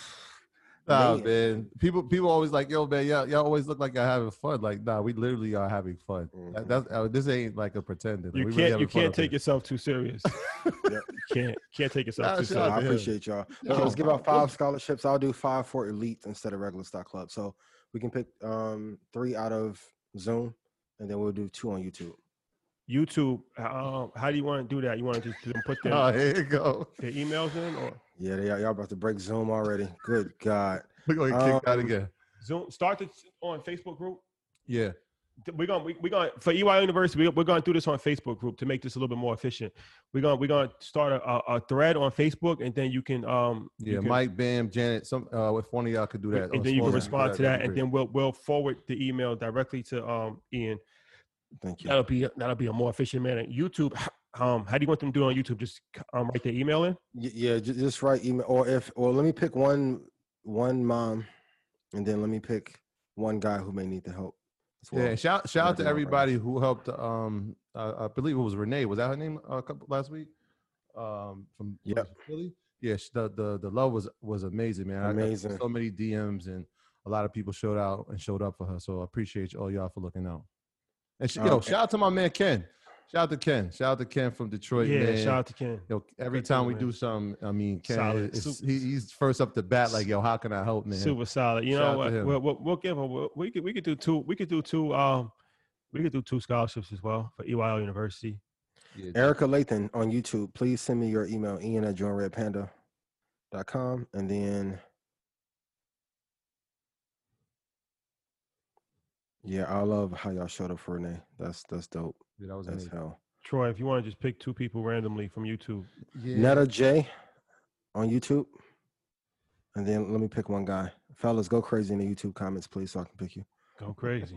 man. People always like, yo, man, y'all always look like y'all having fun. Like, nah, we literally are having fun. This ain't like a pretending. You can't take yourself too serious. You can't take yourself too serious. I appreciate y'all. So let's give out 5 scholarships. I'll do 5 for elite instead of regular stock club. So we can pick 3 out of Zoom, and then we'll do 2 on YouTube. YouTube, how do you want to do that? You want to just put their, here you go. Their emails in, or yeah, y'all about to break Zoom already. Good God, we're gonna get kicked out again. Zoom start on Facebook group. Yeah, we're going for EY University. We're going to do this on Facebook group to make this a little bit more efficient. We're going to start a thread on Facebook, and then you can Mike, Bam, Janet, if one of y'all could do that, and then you can respond to that, and then we'll forward the email directly to Ian. Thank you. That'll be a more efficient manner. YouTube, how do you want them to do it on YouTube? Just write their email in. Yeah, just write email, or let me pick one mom, and then let me pick one guy who may need the help. Well. Yeah, shout out to everybody who helped. I believe it was Renee. Was that her name? Last week. From Philly. Yeah, the love was amazing, man. Amazing. I got so many DMs, and a lot of people showed up for her. So I appreciate all y'all for looking out. And shout out to my man Ken. Shout out to Ken. Shout out to Ken from Detroit. Yeah, man. shout out to Ken. Every time we do something, I mean, Ken, he's first up the bat. Like, yo, how can I help, man? Super solid. You know what? We'll give him. We could do 2. We could do 2. We could do 2 scholarships as well for EYL University. Yeah, Erica Lathan on YouTube. Please send me your email, ian@joinredpanda.com, and then. Yeah, I love how y'all showed up for Renee. That's dope. Yeah, that was That's amazing. hell. Troy, if you want to just pick 2 people randomly from YouTube. Yeah. Netta J on YouTube. And then let me pick one guy. Fellas, go crazy in the YouTube comments, please, so I can pick you. Go crazy.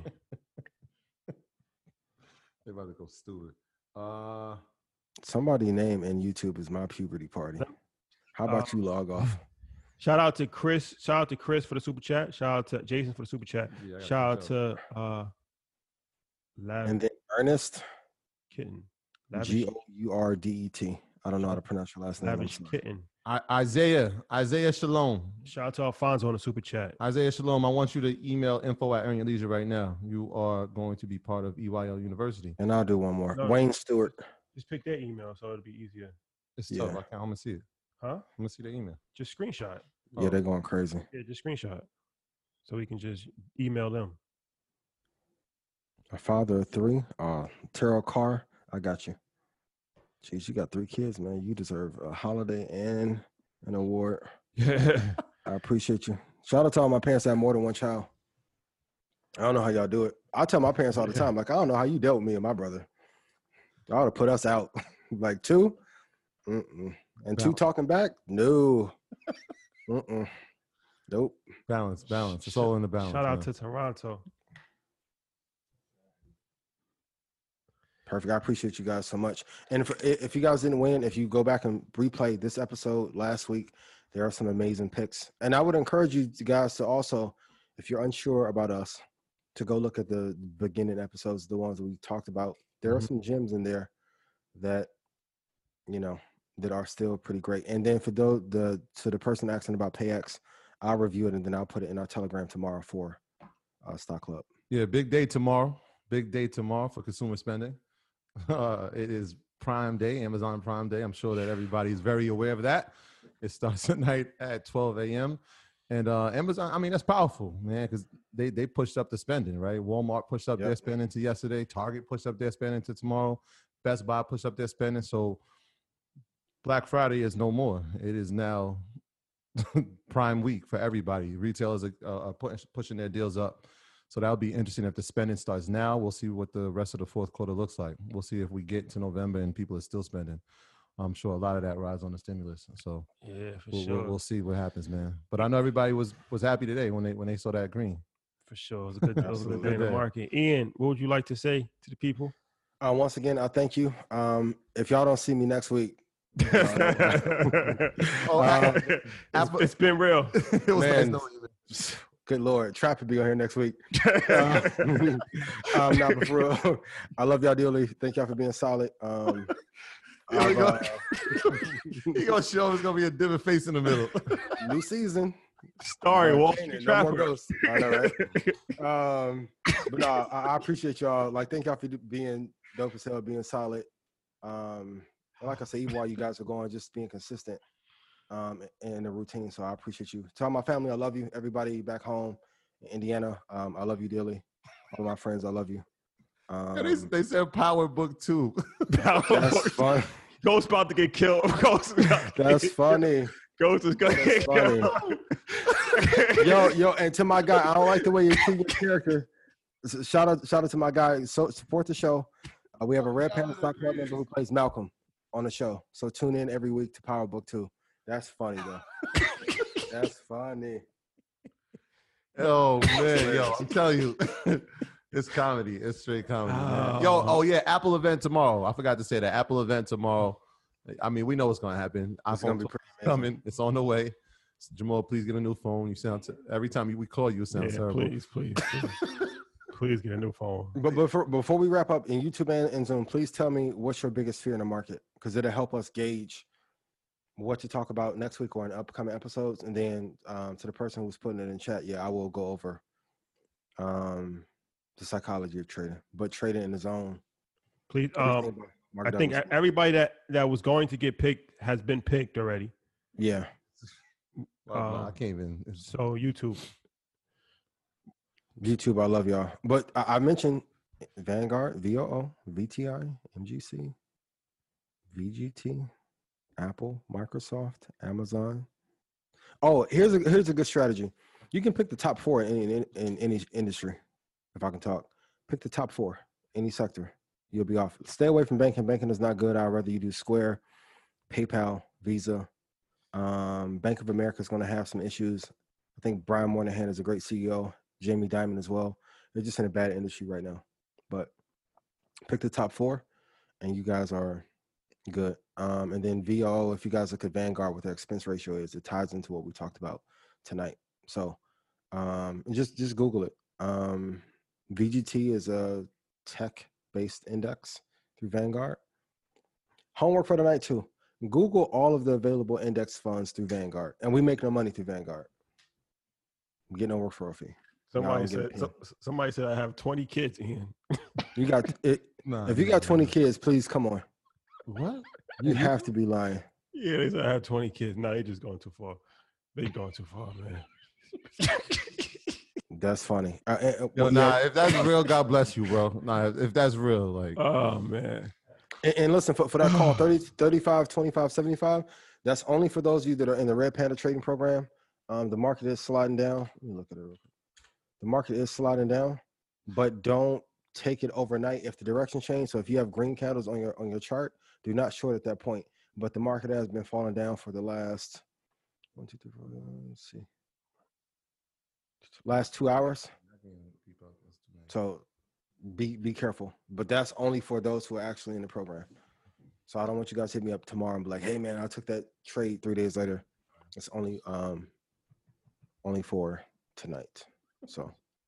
They're about to go stupid. Somebody's name in YouTube is my puberty party. How about you log off? Shout out to Chris. Shout out to Chris for the super chat. Shout out to Jason for the super chat. Yeah, shout out to and then Ernest Kitten. Gourdet. I don't know how to pronounce your last name. Lavish Kitten. Isaiah Shalom. Shout out to Alfonso on the super chat. Isaiah Shalom, I want you to email info@earnyourleisure right now. You are going to be part of EYL University. And I'll do one more. Wayne Stewart. Just pick their email so it'll be easier. It's tough. I'm gonna see it. Huh? I'm gonna see the email. Just screenshot. Yeah, they're going crazy. Yeah, just screenshot. So we can just email them. A father of 3. Terrell Carr, I got you. Jeez, you got 3 kids, man. You deserve a holiday and an award. I appreciate you. Shout out to all my parents that have more than one child. I don't know how y'all do it. I tell my parents all the time, like, I don't know how you dealt with me and my brother. Y'all ought to put us out. Like 2? Mm-mm. And 2 talking back? No. Mm-mm. Nope. Balance. It's all in the balance. Shout out to Toronto. Perfect. I appreciate you guys so much. And if you guys didn't win, if you go back and replay this episode last week, there are some amazing picks. And I would encourage you guys to also, if you're unsure about us, to go look at the beginning episodes, the ones we talked about. There are some gems in there that, you know, that are still pretty great. And then for the person asking about PayX, I'll review it and then I'll put it in our Telegram tomorrow for Stock Club. Yeah, big day tomorrow. Big day tomorrow for consumer spending. It is Prime Day, Amazon Prime Day. I'm sure that everybody's very aware of that. It starts tonight at 12 a.m. And Amazon, I mean, that's powerful, man, because they pushed up the spending, right? Walmart pushed up their spending to yesterday. Target pushed up their spending to tomorrow. Best Buy pushed up their spending. So Black Friday is no more. It is now Prime Week for everybody. Retailers are pushing their deals up. So that'll be interesting if the spending starts now. We'll see what the rest of the fourth quarter looks like. We'll see if we get to November and people are still spending. I'm sure a lot of that rides on the stimulus. So yeah, for sure. We'll see what happens, man. But I know everybody was happy today when they saw that green. For sure. It was a good, day in the market. Ian, what would you like to say to the people? Once again, I thank you. If y'all don't see me next week, it's been real. It was man, nice knowing you. Good Lord, Trap will be on here next week. Nah, but for real, I love y'all dearly. Thank y'all for being solid. He gonna show us gonna be a different face in the middle. New season. Starring Wall Street Trapper. No more ghosts. I know, right? But no, I appreciate y'all. Like, thank y'all for being dope as hell, being solid. Like I said, even while you guys are going, just being consistent in the routine. So I appreciate you. Tell my family I love you. Everybody back home in Indiana, I love you dearly. All my friends, I love you. They said Power Book 2. That's fun. Ghost about to get killed. Ghost. That's funny. Ghost is gonna get killed. Yo, and to my guy, I don't like the way you treat your character. Shout out to my guy. So support the show. We have a Red Panther Stock Club member who plays Malcolm on the show. So tune in every week to Power Book 2. That's funny though. That's funny. Oh man, yo, I'm telling you. It's comedy. It's straight comedy. Man. Yeah, Apple event tomorrow. I forgot to say that. Apple event tomorrow. I mean, we know what's going to happen. It's going to be pretty coming. It's on the way. Jamal, please get a new phone. You sound every time we call you, sound terrible. Please. Please get a new phone. But before we wrap up, in YouTube and Zoom, please tell me what's your biggest fear in the market, because it'll help us gauge what to talk about next week or in upcoming episodes. And then to the person who's putting it in chat, I will go over the psychology of trading, but trading in the zone. Please, I think everybody that was going to get picked has been picked already. Yeah. I can't even. So YouTube, I love y'all. But I mentioned Vanguard, VOO, VTI, MGC, VGT, Apple, Microsoft, Amazon. Oh, here's a good strategy. You can pick the top 4 in any industry. If I can talk, pick the top 4, any sector. You'll be off. Stay away from banking. Banking is not good. I'd rather you do Square, PayPal, Visa. Bank of America is going to have some issues. I think Brian Moynihan is a great CEO. Jamie Dimon as well. They're just in a bad industry right now. But pick the top 4, and you guys are good. And then VO, if you guys look at Vanguard, what their expense ratio is, it ties into what we talked about tonight. So just Google it. VGT is a tech-based index through Vanguard. Homework for tonight too. Google all of the available index funds through Vanguard, and we make no money through Vanguard. We get no referral fee. Somebody said I have 20 kids, Ian. You got it. If you got 20 kids, please come on. What? You have to be lying. Yeah, they said I have 20 kids. No, they just going too far. They going too far, man. That's funny. If that's real, God bless you, bro. If that's real, like, oh man. And listen, for that call, 30, 35, 25, 75, that's only for those of you that are in the Red Panda trading program. The market is sliding down. Let me look at it real quick. The market is sliding down. but don't take it overnight if the direction changes. So if you have green candles on your chart, do not short at that point. But the market has been falling down for the last 1, 2, 3, 4, let's see, last 2 hours. So be careful. But that's only for those who are actually in the program. So I don't want you guys to hit me up tomorrow and be like, hey man, I took that trade 3 days later. It's only for tonight. So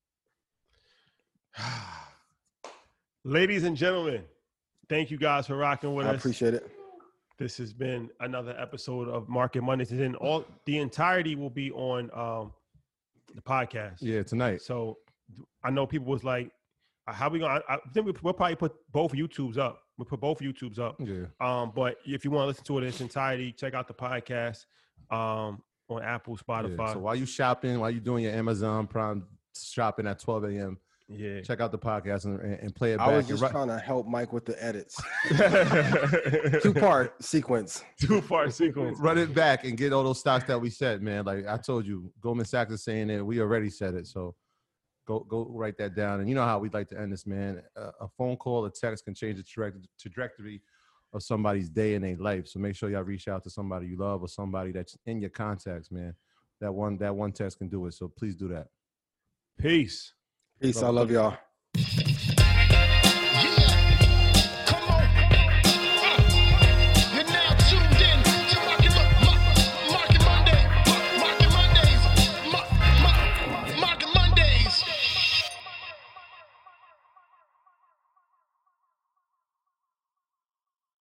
ladies and gentlemen, thank you guys for rocking with us. I appreciate it. This has been another episode of Market Mondays, and then the entirety will be on the podcast. Yeah, tonight. So I know people was like, how we gonna? I think we'll probably put both YouTubes up. We'll put both YouTubes up. Yeah. But if you want to listen to it in its entirety, check out the podcast on Apple, Spotify. Yeah. So while you shopping, while you doing your Amazon Prime shopping at 12 a.m., yeah, check out the podcast and play it back. I was just trying to help Mike with the edits. Two-part sequence. Run it back and get all those stocks that we said, man. Like I told you, Goldman Sachs is saying it. We already said it. So go write that down. And you know how we'd like to end this, man. A phone call, a text can change the trajectory of somebody's day in their life. So make sure y'all reach out to somebody you love or somebody that's in your contacts, man. That one text can do it. So please do that. Peace. Peace. I love y'all.